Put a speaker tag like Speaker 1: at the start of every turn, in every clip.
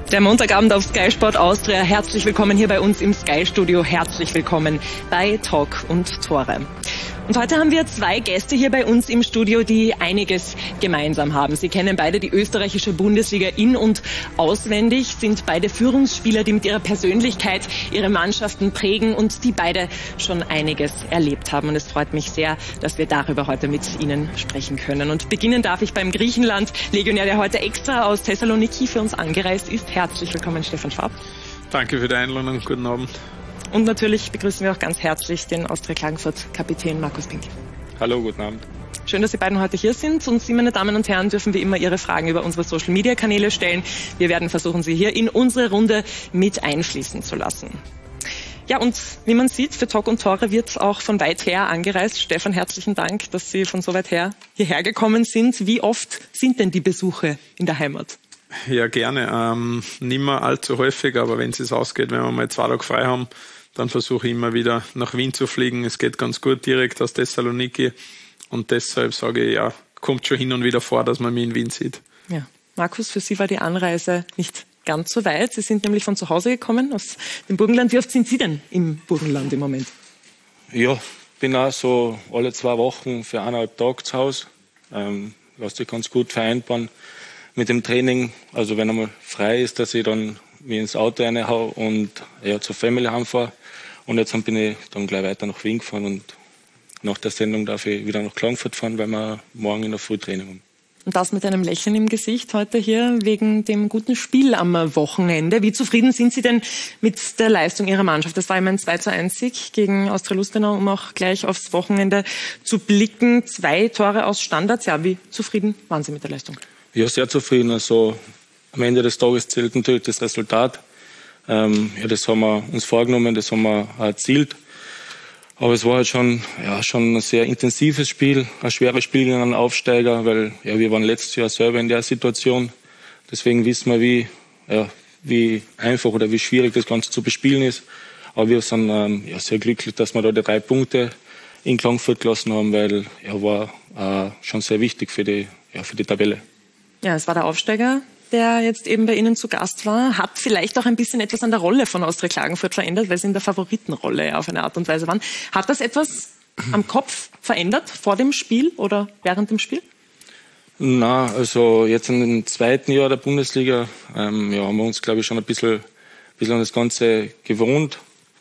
Speaker 1: Der Montagabend auf Sky Sport Austria. Herzlich willkommen hier bei uns im Sky Studio. Herzlich willkommen bei Talk und Tore. Und heute haben wir zwei Gäste hier bei uns im Studio, die einiges gemeinsam haben. Sie kennen beide die österreichische Bundesliga in- und auswendig, sind beide Führungsspieler, die mit ihrer Persönlichkeit ihre Mannschaften prägen und die beide schon einiges erlebt haben. Und es freut mich sehr, dass wir darüber heute mit Ihnen sprechen können. Und beginnen darf ich beim Griechenland-Legionär, der heute extra aus Thessaloniki für uns angereist ist. Herzlich willkommen, Stefan Schwab.
Speaker 2: Danke für die Einladung. Guten Abend.
Speaker 1: Und natürlich begrüßen wir auch ganz herzlich den Austria Klagenfurt-Kapitän Markus Pink.
Speaker 3: Hallo, guten Abend.
Speaker 1: Schön, dass Sie beiden heute hier sind. Und Sie, meine Damen und Herren, dürfen wie immer Ihre Fragen über unsere Social-Media-Kanäle stellen. Wir werden versuchen, Sie hier in unsere Runde mit einfließen zu lassen. Ja, und wie man sieht, für Talk und Tore wird auch von weit her angereist. Stefan, herzlichen Dank, dass Sie von so weit her hierher gekommen sind. Wie oft sind denn die Besuche in der Heimat?
Speaker 2: Ja, gerne. Nicht mehr allzu häufig, aber wenn es ausgeht, wenn wir mal 2 Tage frei haben, dann versuche ich immer wieder nach Wien zu fliegen. Es geht ganz gut direkt aus Thessaloniki und deshalb sage ich, ja, kommt schon hin und wieder vor, dass man mich in Wien sieht.
Speaker 1: Ja, Markus, für Sie war die Anreise nicht ganz so weit. Sie sind nämlich von zu Hause gekommen, aus dem Burgenland. Wie oft sind Sie denn im Burgenland im Moment?
Speaker 3: Ja, bin auch so alle 2 Wochen für 1,5 Tage zu Hause. Lass sich ganz gut vereinbaren mit dem Training. Also wenn einmal frei ist, dass ich dann mich ins Auto reinhau und ja, zur Family heimfahre. Und jetzt bin ich dann gleich weiter nach Wien gefahren und nach der Sendung darf ich wieder nach Klagenfurt fahren, weil wir morgen in der Früh Training haben.
Speaker 1: Und das mit einem Lächeln im Gesicht heute hier wegen dem guten Spiel am Wochenende. Wie zufrieden sind Sie denn mit der Leistung Ihrer Mannschaft? Das war immer ein 2:1 gegen Austria Lustenau, um auch gleich aufs Wochenende zu blicken. 2 Tore aus Standards. Ja, wie zufrieden waren Sie mit der Leistung?
Speaker 3: Ja, sehr zufrieden. Also am Ende des Tages zählt natürlich das Resultat. Ja, das haben wir uns vorgenommen, das haben wir auch erzielt. Aber es war halt schon ein sehr intensives Spiel, ein schweres Spiel gegen einen Aufsteiger, weil ja, wir waren letztes Jahr selber in der Situation. Deswegen wissen wir, wie einfach oder wie schwierig das Ganze zu bespielen ist. Aber wir sind sehr glücklich, dass wir da die 3 Punkte in Klagenfurt gelassen haben, weil war schon sehr wichtig für die Tabelle.
Speaker 1: Ja, es war der Aufsteiger, der jetzt eben bei Ihnen zu Gast war, hat vielleicht auch ein bisschen etwas an der Rolle von Austria Klagenfurt verändert, weil Sie in der Favoritenrolle auf eine Art und Weise waren. Hat das etwas am Kopf verändert vor dem Spiel oder während dem Spiel?
Speaker 3: Na, also jetzt in dem 2. Jahr der Bundesliga haben wir uns, glaube ich, schon ein bisschen an das Ganze gewöhnt.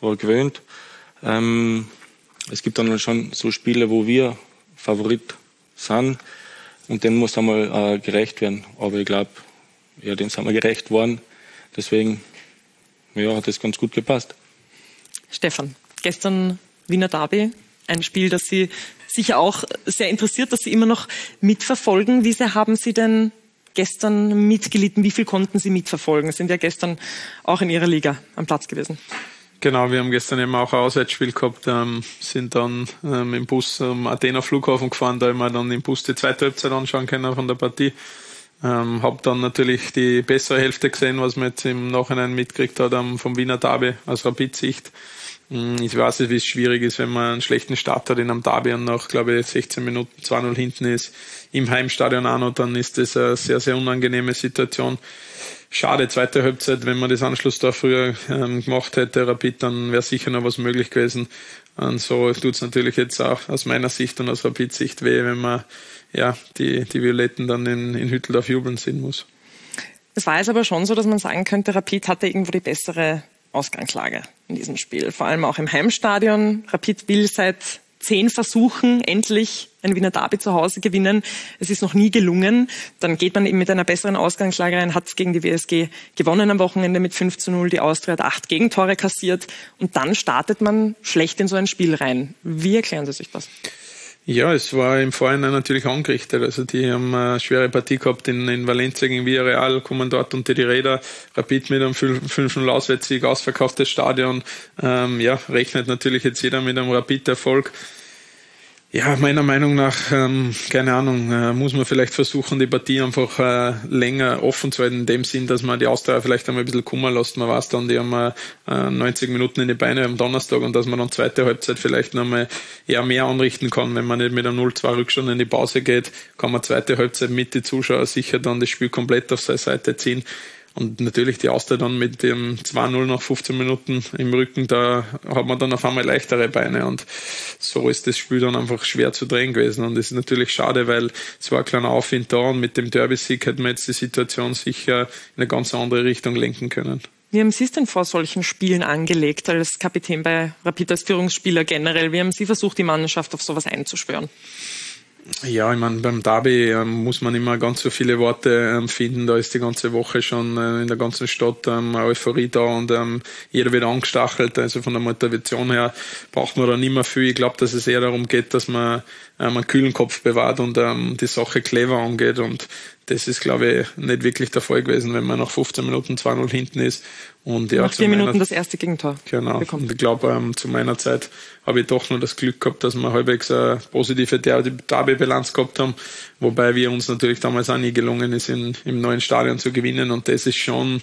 Speaker 3: Es gibt dann schon so Spiele, wo wir Favorit sind und denen muss einmal gerecht werden. Aber ich glaube, dem sind wir gerecht worden. Deswegen hat das ganz gut gepasst.
Speaker 1: Stefan, gestern Wiener Derby, ein Spiel, das Sie sicher auch sehr interessiert, das Sie immer noch mitverfolgen. Wie sehr haben Sie denn gestern mitgelitten? Wie viel konnten Sie mitverfolgen? Sie sind ja gestern auch in Ihrer Liga am Platz gewesen.
Speaker 2: Genau, wir haben gestern eben auch ein Auswärtsspiel gehabt, sind dann im Bus am Athener Flughafen gefahren, da haben wir dann im Bus die 2. Halbzeit anschauen können von der Partie. Hab dann natürlich die bessere Hälfte gesehen, was man jetzt im Nachhinein mitgekriegt hat vom Wiener Derby aus Rapid-Sicht. Ich weiß nicht, wie es schwierig ist, wenn man einen schlechten Start hat in einem Derby und nach, glaube ich, 16 Minuten 2:0 hinten ist, im Heimstadion auch noch, dann ist das eine sehr, sehr unangenehme Situation. Schade, 2. Halbzeit, wenn man das Anschluss da früher gemacht hätte, Rapid, dann wäre sicher noch was möglich gewesen. Und so tut es natürlich jetzt auch aus meiner Sicht und aus Rapid-Sicht weh, wenn man die Violetten dann in Hütteldorf jubeln sehen muss.
Speaker 1: Es war jetzt aber schon so, dass man sagen könnte, Rapid hatte irgendwo die bessere Ausgangslage in diesem Spiel. Vor allem auch im Heimstadion. Rapid will seit 10 Versuchen endlich ein Wiener Derby zu Hause gewinnen. Es ist noch nie gelungen. Dann geht man eben mit einer besseren Ausgangslage rein, hat gegen die WSG gewonnen am Wochenende mit 5:0. Die Austria hat 8 Gegentore kassiert. Und dann startet man schlecht in so ein Spiel rein. Wie erklären Sie sich das?
Speaker 2: Ja, es war im Vorhinein natürlich angerichtet. Also die haben eine schwere Partie gehabt in Valencia gegen Villarreal, kommen dort unter die Räder. Rapid mit einem 5:0 Auswärtssieg, ausverkauftes Stadion. Rechnet natürlich jetzt jeder mit einem Rapid-Erfolg. Ja, meiner Meinung nach, muss man vielleicht versuchen, die Partie einfach länger offen zu halten, in dem Sinn, dass man die Austria vielleicht einmal ein bisschen kummer lässt. Man weiß dann, die haben 90 Minuten in die Beine am Donnerstag und dass man dann 2. Halbzeit vielleicht noch mal mehr anrichten kann. Wenn man nicht mit einem 0:2 Rückstand in die Pause geht, kann man 2. Halbzeit mit den Zuschauern sicher dann das Spiel komplett auf seine Seite ziehen. Und natürlich die Austria dann mit dem 2-0 nach 15 Minuten im Rücken, da hat man dann auf einmal leichtere Beine und so ist das Spiel dann einfach schwer zu drehen gewesen. Und es ist natürlich schade, weil es war ein kleiner Aufwind da und mit dem Derby-Sieg hätten wir jetzt die Situation sicher in eine ganz andere Richtung lenken können.
Speaker 1: Wie haben Sie es denn vor solchen Spielen angelegt, als Kapitän bei Rapid, als Führungsspieler generell? Wie haben Sie versucht, die Mannschaft auf sowas einzuschwören?
Speaker 2: Ja, ich meine, beim Derby muss man immer ganz so viele Worte finden. Da ist die ganze Woche schon in der ganzen Stadt Euphorie da und jeder wird angestachelt. Also von der Motivation her braucht man da nicht mehr viel. Ich glaube, dass es eher darum geht, dass man einen kühlen Kopf bewahrt und die Sache clever angeht. Und das ist, glaube ich, nicht wirklich der Fall gewesen, wenn man nach 15 Minuten 2-0 hinten ist. Und ja,
Speaker 1: nach 4 Minuten das erste Gegentor.
Speaker 2: Genau. Bekommt. Und ich glaube, zu meiner Zeit habe ich doch nur das Glück gehabt, dass wir halbwegs eine positive Derby-Bilanz gehabt haben. Wobei wir uns natürlich damals auch nie gelungen ist, im neuen Stadion zu gewinnen. Und das ist schon,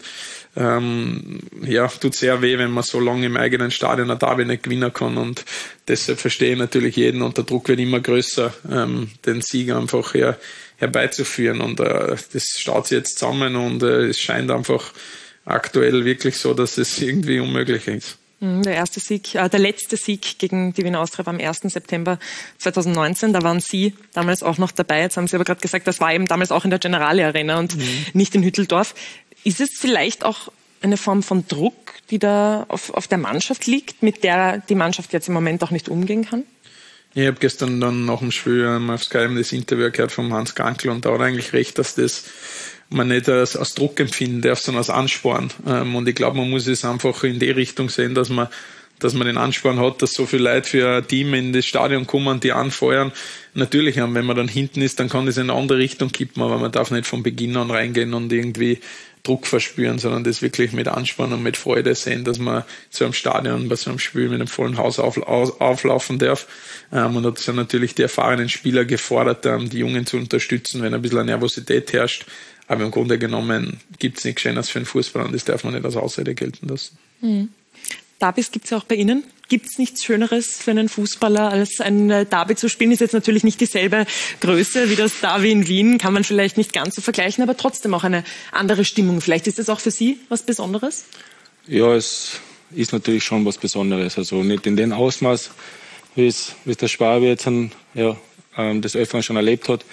Speaker 2: tut sehr weh, wenn man so lange im eigenen Stadion ein Derby nicht gewinnen kann. Und deshalb verstehe ich natürlich jeden und der Druck wird immer größer, den Sieg einfach herbeizuführen. Und das staut sich jetzt zusammen und es scheint einfach aktuell wirklich so, dass es irgendwie unmöglich ist.
Speaker 1: Der letzte Sieg gegen die Wiener Austria war am 1. September 2019. Da waren Sie damals auch noch dabei. Jetzt haben Sie aber gerade gesagt, das war eben damals auch in der Generali Arena und nicht in Hütteldorf. Ist es vielleicht auch eine Form von Druck, die da auf der Mannschaft liegt, mit der die Mannschaft jetzt im Moment auch nicht umgehen kann?
Speaker 2: Ich habe gestern dann nach dem Spiel auf Sky das Interview gehört von Hans Gankl und da hat er eigentlich recht, dass das man nicht als Druck empfinden darf, sondern als Ansporn. Und ich glaube, man muss es einfach in die Richtung sehen, dass man den Ansporn hat, dass so viele Leute für ein Team in das Stadion kommen, die anfeuern. Natürlich, wenn man dann hinten ist, dann kann das in eine andere Richtung kippen, aber man darf nicht von Beginn an reingehen und irgendwie Druck verspüren, sondern das wirklich mit Ansporn und mit Freude sehen, dass man zu einem Stadion, bei so einem Spiel mit einem vollen Haus auflaufen darf. Und da sind natürlich die erfahrenen Spieler gefordert, die Jungen zu unterstützen, wenn ein bisschen Nervosität herrscht. Aber im Grunde genommen gibt es nichts Schönes für einen Fußball und das darf man nicht als Ausrede gelten lassen.
Speaker 1: Derbys gibt es ja auch bei Ihnen. Gibt es nichts Schöneres für einen Fußballer, als ein Derby zu spielen? Ist jetzt natürlich nicht dieselbe Größe wie das Derby in Wien, kann man vielleicht nicht ganz so vergleichen, aber trotzdem auch eine andere Stimmung. Vielleicht ist das auch für Sie was Besonderes? Ja, es ist natürlich schon was Besonderes. Also nicht in dem Ausmaß, wie es der Schwabe jetzt des Öfteren schon erlebt hat.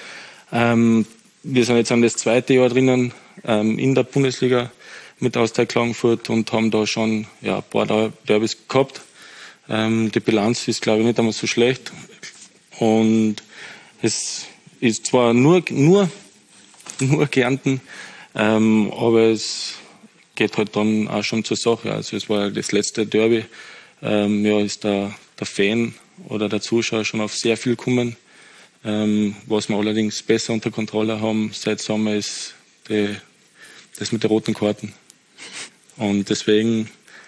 Speaker 1: Wir sind jetzt das 2. Jahr drinnen in der Bundesliga mit Austria Klagenfurt und haben da schon ein paar Derbys gehabt. Die Bilanz ist, glaube ich, nicht einmal so schlecht. Und es ist zwar nur Kärnten, aber es geht halt dann auch schon zur Sache. Also es war das letzte Derby, ist der Fan oder der Zuschauer schon auf sehr viel gekommen. Was wir allerdings besser unter Kontrolle haben seit Sommer ist das mit den roten Karten. Und deswegen,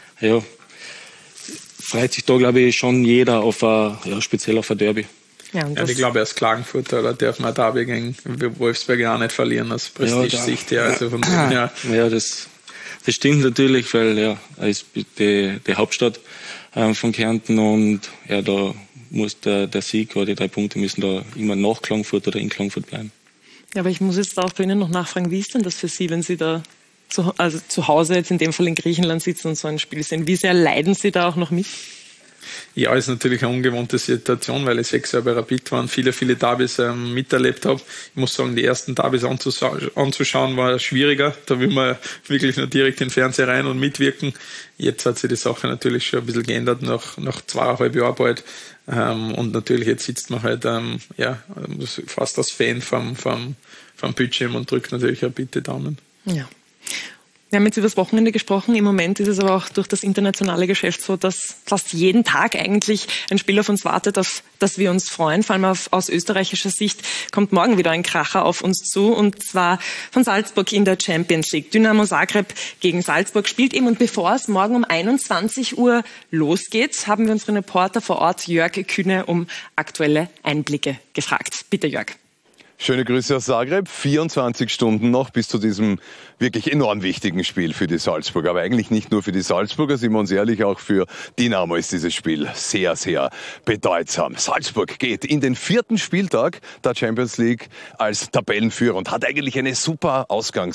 Speaker 1: freut sich da, glaube ich, schon jeder speziell auf ein Derby. Ja, ich glaube, als Klagenfurter darf man ein Derby gegen Wolfsberg auch nicht verlieren, aus Prestige-Sicht her. Also von dem her. Ja, das stimmt natürlich, weil es ist die Hauptstadt von Kärnten und da muss der Sieg oder die 3 Punkte müssen da immer nach Klagenfurt oder in Klagenfurt bleiben. Ja, aber ich muss jetzt auch bei Ihnen noch nachfragen, wie ist denn das für Sie, wenn Sie da zu Hause jetzt in dem Fall in Griechenland sitzen und so ein Spiel sehen? Wie sehr leiden Sie da auch noch mit? Ja, ist natürlich eine ungewohnte Situation, weil ich 6 Jahre bei Rapid war und viele Derbys miterlebt habe. Ich muss sagen, die ersten Derbys anzuschauen war schwieriger. Da will man wirklich nur direkt in den Fernseher rein und mitwirken. Jetzt hat sich die Sache natürlich schon ein bisschen geändert, nach 2,5 Jahren bald. Und natürlich jetzt sitzt man halt fast als Fan vom Bildschirm und drückt natürlich auch bitte Daumen. Ja. Wir haben jetzt über das Wochenende gesprochen. Im Moment ist es aber auch durch das internationale Geschäft so, dass fast jeden Tag eigentlich ein Spiel auf uns wartet, auf das wir uns freuen. Vor allem aus österreichischer Sicht kommt morgen wieder ein Kracher auf uns zu, und zwar von Salzburg in der Champions League. Dynamo Zagreb gegen Salzburg spielt eben, und bevor es morgen um 21 Uhr losgeht, haben wir unseren Reporter vor Ort, Jörg Kühne, um aktuelle Einblicke gefragt. Bitte, Jörg.
Speaker 4: Schöne Grüße aus Zagreb. 24 Stunden noch bis zu diesem wirklich enorm wichtigen Spiel für die Salzburger. Aber eigentlich nicht nur für die Salzburger, sind wir uns ehrlich, auch für Dynamo ist dieses Spiel sehr, sehr bedeutsam. Salzburg geht in den 4. Spieltag der Champions League als Tabellenführer und hat eigentlich eine super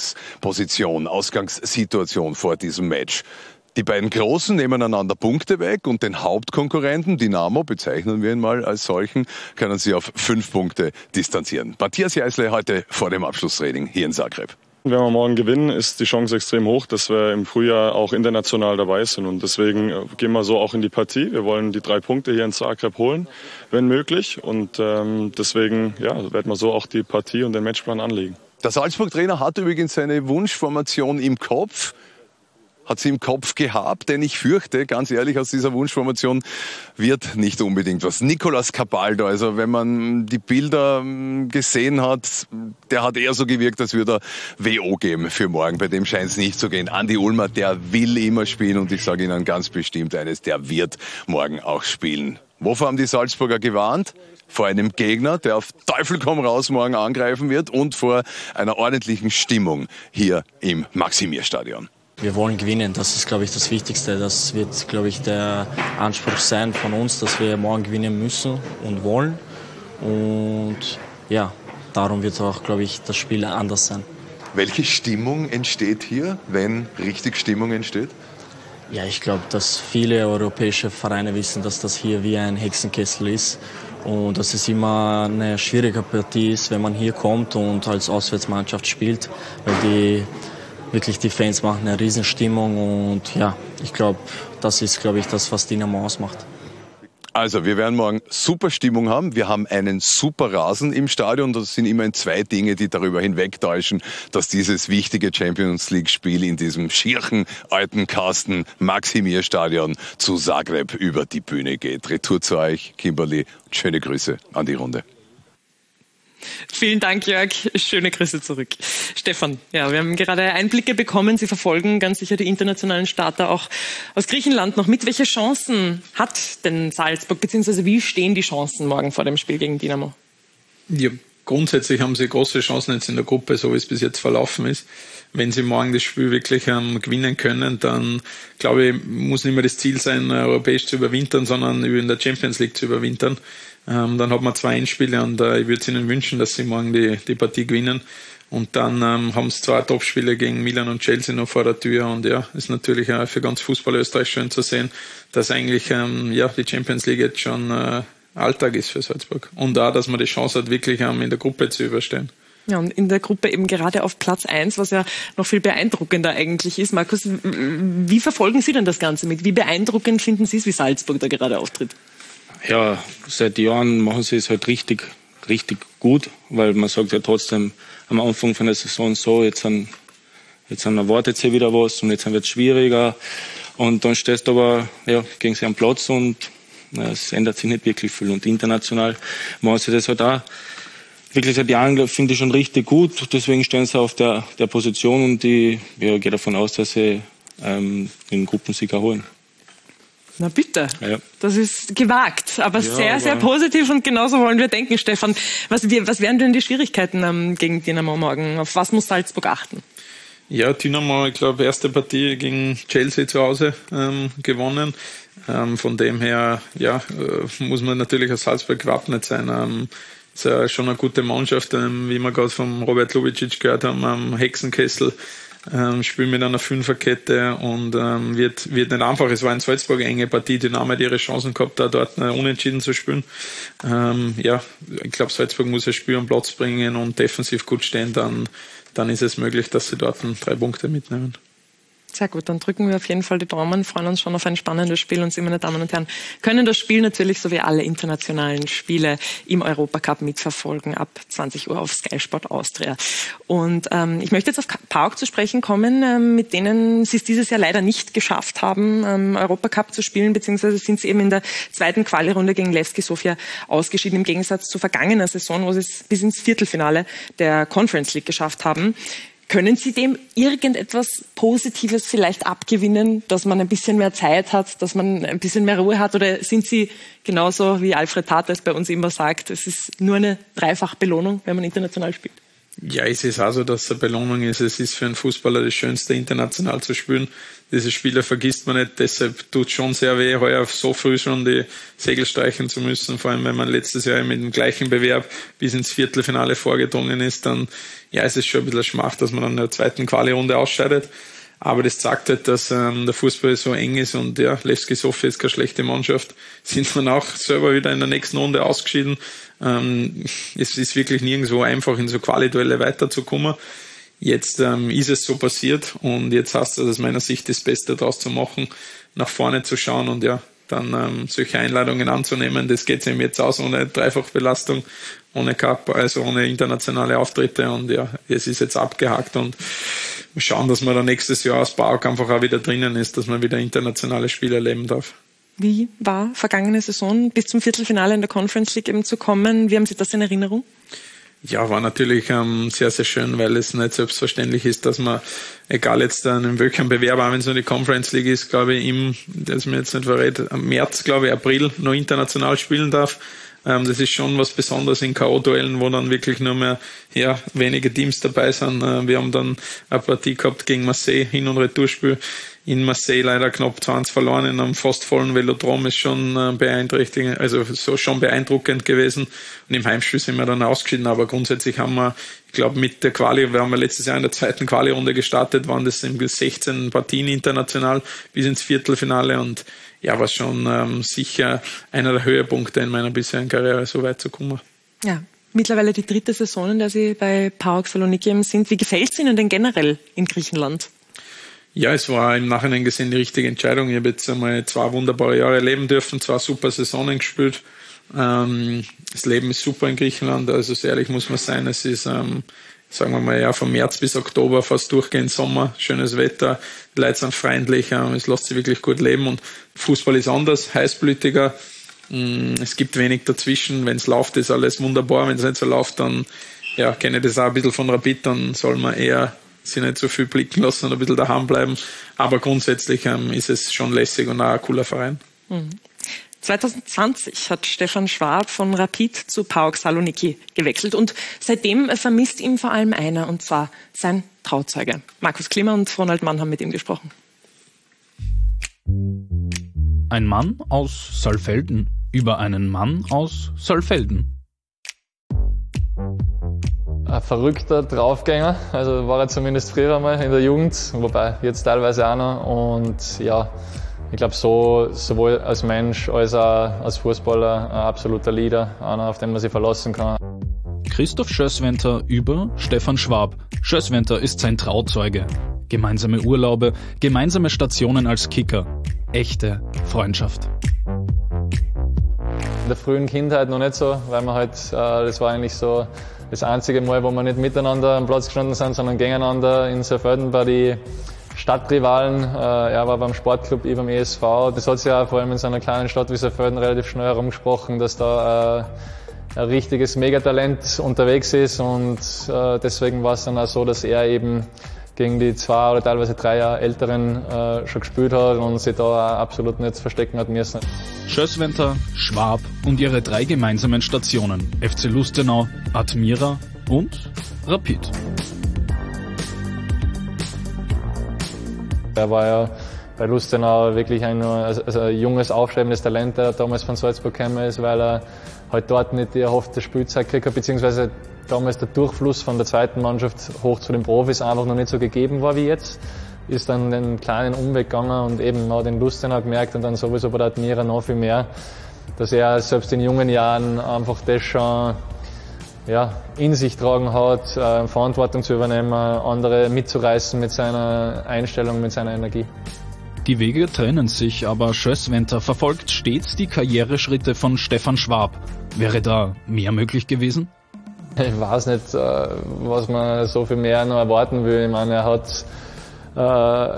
Speaker 4: Ausgangssituation vor diesem Match. Die beiden Großen nehmen einander Punkte weg und den Hauptkonkurrenten, Dynamo, bezeichnen wir ihn mal als solchen, können sie auf 5 Punkte distanzieren. Matthias Jeißle heute vor dem Abschlusstraining hier in Zagreb.
Speaker 5: Wenn wir morgen gewinnen, ist die Chance extrem hoch, dass wir im Frühjahr auch international dabei sind. Und deswegen gehen wir so auch in die Partie. Wir wollen die 3 Punkte hier in Zagreb holen, wenn möglich. Und deswegen werden wir so auch die Partie und den Matchplan anlegen.
Speaker 4: Der Salzburg-Trainer hat übrigens seine Wunschformation im Kopf. Hat sie im Kopf gehabt, denn ich fürchte, ganz ehrlich, aus dieser Wunschformation wird nicht unbedingt was. Nicolas Capaldo, also wenn man die Bilder gesehen hat, der hat eher so gewirkt, als würde er WO geben für morgen. Bei dem scheint es nicht zu gehen. Andi Ulmer, der will immer spielen und ich sage Ihnen ganz bestimmt eines, der wird morgen auch spielen. Wovor haben die Salzburger gewarnt? Vor einem Gegner, der auf Teufel komm raus morgen angreifen wird und vor einer ordentlichen Stimmung hier im Maximir-Stadion.
Speaker 6: Wir wollen gewinnen, das ist, glaube ich, das Wichtigste. Das wird, glaube ich, der Anspruch sein von uns, dass wir morgen gewinnen müssen und wollen. Und ja, darum wird auch, glaube ich, das Spiel anders sein.
Speaker 4: Welche Stimmung entsteht hier, wenn richtig Stimmung entsteht?
Speaker 6: Ja, ich glaube, dass viele europäische Vereine wissen, dass das hier wie ein Hexenkessel ist. Und dass es immer eine schwierige Partie ist, wenn man hier kommt und als Auswärtsmannschaft spielt, weil die Fans machen eine Riesenstimmung und ja, ich glaube, das ist, das, was Dynamo ausmacht.
Speaker 4: Also, wir werden morgen super Stimmung haben. Wir haben einen super Rasen im Stadion. Das sind immerhin 2 Dinge, die darüber hinwegtäuschen, dass dieses wichtige Champions-League-Spiel in diesem schierchen alten Kasten Maximir-Stadion zu Zagreb über die Bühne geht. Retour zu euch, Kimberly. Schöne Grüße an die Runde.
Speaker 1: Vielen Dank, Jörg. Schöne Grüße zurück. Stefan, ja, wir haben gerade Einblicke bekommen. Sie verfolgen ganz sicher die internationalen Starter auch aus Griechenland noch mit. Welche Chancen hat denn Salzburg, beziehungsweise wie stehen die Chancen morgen vor dem Spiel gegen Dynamo?
Speaker 2: Ja, grundsätzlich haben sie große Chancen jetzt in der Gruppe, so wie es bis jetzt verlaufen ist. Wenn sie morgen das Spiel wirklich gewinnen können, dann glaube ich, muss nicht mehr das Ziel sein, europäisch zu überwintern, sondern in der Champions League zu überwintern. Dann hat man 2 Endspiele und ich würde es ihnen wünschen, dass sie morgen die Partie gewinnen. Und dann haben sie 2 Topspiele gegen Milan und Chelsea noch vor der Tür. Und ja, ist natürlich auch für ganz Fußball Österreich schön zu sehen, dass eigentlich die Champions League jetzt schon Alltag ist für Salzburg. Und auch, dass man die Chance hat, wirklich in der Gruppe zu überstehen.
Speaker 1: Ja, und in der Gruppe eben gerade auf Platz 1, was ja noch viel beeindruckender eigentlich ist. Markus, wie verfolgen Sie denn das Ganze mit? Wie beeindruckend finden Sie es, wie Salzburg da gerade auftritt?
Speaker 3: Ja, seit Jahren machen sie es halt richtig gut, weil man sagt ja trotzdem am Anfang von der Saison so, jetzt erwartet sie wieder was und jetzt wird es schwieriger und dann stehst du aber gegen sie am Platz und es ändert sich nicht wirklich viel und international machen sie das halt auch wirklich seit Jahren, finde ich, schon richtig gut, deswegen stehen sie auf der Position und ich gehe davon aus, dass sie den Gruppensieg erholen.
Speaker 1: Na bitte,
Speaker 3: ja.
Speaker 1: Das ist gewagt, aber sehr, sehr positiv und genauso wollen wir denken, Stefan. Was wären denn die Schwierigkeiten gegen Dynamo morgen? Auf was muss Salzburg achten?
Speaker 2: Ja, Dynamo, ich glaube, erste Partie gegen Chelsea zu Hause gewonnen. Von dem her muss man natürlich als Salzburg gewappnet sein. Ist schon eine gute Mannschaft, wie wir gerade vom Robert Lubicic gehört haben, am Hexenkessel. Spielen mit einer Fünferkette und wird nicht einfach. Es war in Salzburg eine enge Partie. Dynamo hat ihre Chancen gehabt, da dort unentschieden zu spielen. Ich glaube, Salzburg muss das Spiel am Platz bringen und defensiv gut stehen. Dann ist es möglich, dass sie dort 3 Punkte mitnehmen.
Speaker 1: Sehr gut, dann drücken wir auf jeden Fall die Daumen, freuen uns schon auf ein spannendes Spiel und Sie, meine Damen und Herren, können das Spiel natürlich so wie alle internationalen Spiele im Europacup mitverfolgen ab 20 Uhr auf Sky Sport Austria. Und ich möchte jetzt auf PAOK zu sprechen kommen, mit denen Sie es dieses Jahr leider nicht geschafft haben, Europacup zu spielen, beziehungsweise sind Sie eben in der 2. Quali-Runde gegen Levski Sofia ausgeschieden, im Gegensatz zur vergangenen Saison, wo Sie es bis ins Viertelfinale der Conference League geschafft haben. Können Sie dem irgendetwas Positives vielleicht abgewinnen, dass man ein bisschen mehr Zeit hat, dass man ein bisschen mehr Ruhe hat? Oder sind Sie genauso wie Alfred Tates bei uns immer sagt, es ist nur eine Dreifachbelohnung, wenn man international spielt?
Speaker 2: Ja, es ist auch so, dass es eine Belohnung ist. Es ist für einen Fußballer das Schönste, international zu spielen. Diese Spiele vergisst man nicht, deshalb tut es schon sehr weh, heuer so früh schon die Segel streichen zu müssen. Vor allem, wenn man letztes Jahr mit dem gleichen Bewerb bis ins Viertelfinale vorgedrungen ist, dann ja, es ist schon ein bisschen Schmach, dass man dann in der zweiten Quali-Runde ausscheidet. Aber das zeigt halt, dass der Fußball so eng ist und ja, Levski Sofia ist keine schlechte Mannschaft. Sind dann auch selber wieder in der nächsten Runde ausgeschieden. Es ist wirklich nirgendwo einfach, in so Quali-Duelle weiterzukommen. Jetzt ist es so passiert und jetzt heißt es aus meiner Sicht das Beste daraus zu machen, nach vorne zu schauen und ja, dann solche Einladungen anzunehmen. Das geht eben jetzt aus ohne Dreifachbelastung, ohne Cup, also ohne internationale Auftritte und ja, es ist jetzt abgehakt und schauen, dass man dann nächstes Jahr aus PAOK einfach auch wieder drinnen ist, dass man wieder internationale Spiele erleben darf.
Speaker 1: Wie war vergangene Saison, bis zum Viertelfinale in der Conference League eben zu kommen? Wie haben Sie das in Erinnerung?
Speaker 2: Ja, war natürlich sehr, sehr schön, weil es nicht selbstverständlich ist, dass man, egal jetzt in welchem Bewerb, auch wenn es nur die Conference League ist, glaube ich, das mir jetzt nicht verrät, im März, glaube ich, April noch international spielen darf. Das ist schon was Besonderes in K.O.-Duellen, wo dann wirklich nur mehr wenige Teams dabei sind. Wir haben dann eine Partie gehabt gegen Marseille, Hin- und Retourspiel. In Marseille leider knapp 20 verloren in einem fast vollen Velodrom, ist schon beeindruckend, also so schon beeindruckend gewesen. Und im Heimspiel sind wir dann ausgeschieden, aber grundsätzlich haben wir, ich glaube, mit der Quali, wir haben letztes Jahr in der zweiten Quali-Runde gestartet, waren das 16 Partien international bis ins Viertelfinale und ja, war schon sicher einer der Höhepunkte in meiner bisherigen Karriere, so weit zu kommen. Ja,
Speaker 1: mittlerweile die 3. Saison, in der Sie bei PAOK Saloniki sind. Wie gefällt es Ihnen denn generell in Griechenland?
Speaker 2: Ja, es war im Nachhinein gesehen die richtige Entscheidung. Ich habe jetzt einmal 2 wunderbare Jahre erleben dürfen, 2 super Saisonen gespielt. Das Leben ist super in Griechenland, also sehr ehrlich muss man sein. Es ist, sagen wir mal, ja, von März bis Oktober fast durchgehend Sommer, schönes Wetter, die Leute sind freundlich, es lässt sich wirklich gut leben und Fußball ist anders, heißblütiger. Es gibt wenig dazwischen, wenn es läuft, ist alles wunderbar, wenn es nicht so läuft, dann ja, kenne ich das auch ein bisschen von Rapid, dann soll man eher sich nicht so viel blicken lassen und ein bisschen daheim bleiben. Aber grundsätzlich ist es schon lässig und auch ein cooler Verein.
Speaker 1: 2020 hat Stefan Schwab von Rapid zu PAOK Saloniki gewechselt und seitdem vermisst ihn vor allem einer, und zwar sein Trauzeuge. Markus Klima und Ronald Mann haben mit ihm gesprochen.
Speaker 7: Ein Mann aus Saalfelden über einen Mann aus Saalfelden.
Speaker 8: Ein verrückter Draufgänger, also war er zumindest früher einmal in der Jugend, wobei jetzt teilweise auch noch. Und ja, ich glaube, sowohl als Mensch als auch als Fußballer ein absoluter Leader, einer, auf den man sich verlassen kann.
Speaker 7: Christoph Schößwenter über Stefan Schwab. Schößwenter ist sein Trauzeuge. Gemeinsame Urlaube, gemeinsame Stationen als Kicker. Echte Freundschaft.
Speaker 8: In der frühen Kindheit noch nicht so, weil man halt, das war eigentlich so das einzige Mal, wo wir nicht miteinander am Platz gestanden sind, sondern gegeneinander in Saalfelden bei die Stadtrivalen. Er war beim Sportclub, ich beim ESV. Das hat sich auch vor allem in so einer kleinen Stadt wie Saalfelden relativ schnell herumgesprochen, dass da ein richtiges Megatalent unterwegs ist und deswegen war es dann auch so, dass er eben gegen die 2 oder teilweise 3 Jahre Älteren schon gespielt hat und sich da auch absolut nicht verstecken hat müssen.
Speaker 7: Schößwenter, Schwab und ihre 3 gemeinsamen Stationen. FC Lustenau, Admira und Rapid.
Speaker 8: Er war ja bei Lustenau wirklich ein junges, aufstrebendes Talent, der damals von Salzburg gekommen ist, weil er halt dort nicht die erhoffte Spielzeit gekriegt hat, beziehungsweise damals der Durchfluss von der zweiten Mannschaft hoch zu den Profis einfach noch nicht so gegeben war wie jetzt. Ist dann den kleinen Umweg gegangen und eben man hat in Lustenau gemerkt und dann sowieso bei der Admira noch viel mehr, dass er selbst in jungen Jahren einfach das schon in sich tragen hat, Verantwortung zu übernehmen, andere mitzureißen mit seiner Einstellung, mit seiner Energie.
Speaker 7: Die Wege trennen sich, aber Schößwenter verfolgt stets die Karriereschritte von Stefan Schwab. Wäre da mehr möglich gewesen?
Speaker 8: Ich weiß nicht, was man so viel mehr noch erwarten will. Ich meine, er hat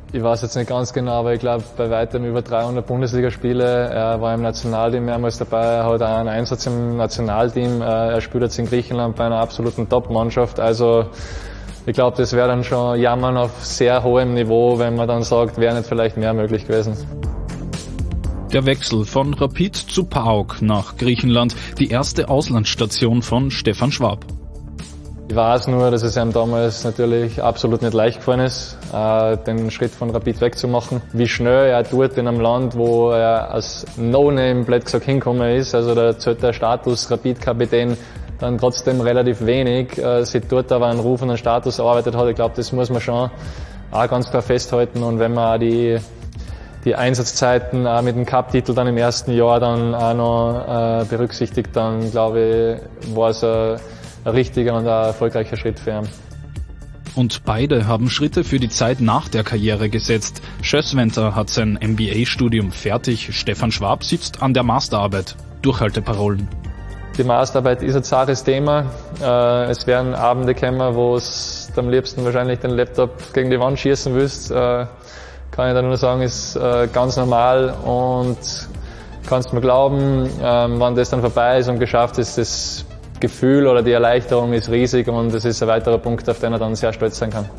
Speaker 8: Ich weiß jetzt nicht ganz genau, aber ich glaube bei weitem über 300 Bundesligaspiele. Er war im Nationalteam mehrmals dabei, er hat auch einen Einsatz im Nationalteam. Er spielt jetzt in Griechenland bei einer absoluten Top-Mannschaft. Also ich glaube, das wäre dann schon Jammern auf sehr hohem Niveau, wenn man dann sagt, wäre nicht vielleicht mehr möglich gewesen.
Speaker 7: Der Wechsel von Rapid zu PAOK nach Griechenland, die erste Auslandsstation von Stefan Schwab.
Speaker 8: Ich weiß nur, dass es ihm damals natürlich absolut nicht leicht gefallen ist, den Schritt von Rapid wegzumachen. Wie schnell er dort in einem Land, wo er als No-Name blöd gesagt hingekommen ist, also da zählt der Status Rapid-Kapitän dann trotzdem relativ wenig, sich dort aber einen Ruf und einen Status erarbeitet hat. Ich glaube, das muss man schon auch ganz klar festhalten. Und wenn man auch die Einsatzzeiten auch mit dem Cup-Titel dann im ersten Jahr dann auch noch berücksichtigt, dann glaube ich, war es ein richtiger und ein erfolgreicher Schritt für ihn.
Speaker 7: Und beide haben Schritte für die Zeit nach der Karriere gesetzt. Schösswenter hat sein MBA-Studium fertig, Stefan Schwab sitzt an der Masterarbeit. Durchhalteparolen.
Speaker 8: Die Masterarbeit ist ein zartes Thema. Es werden Abende kommen, wo es am liebsten wahrscheinlich den Laptop gegen die Wand schießen willst. Kann ich da nur sagen, ist ganz normal und kannst mir glauben, wenn das dann vorbei ist und geschafft ist, das Gefühl oder die Erleichterung ist riesig und es ist ein weiterer Punkt, auf den er dann sehr stolz sein kann.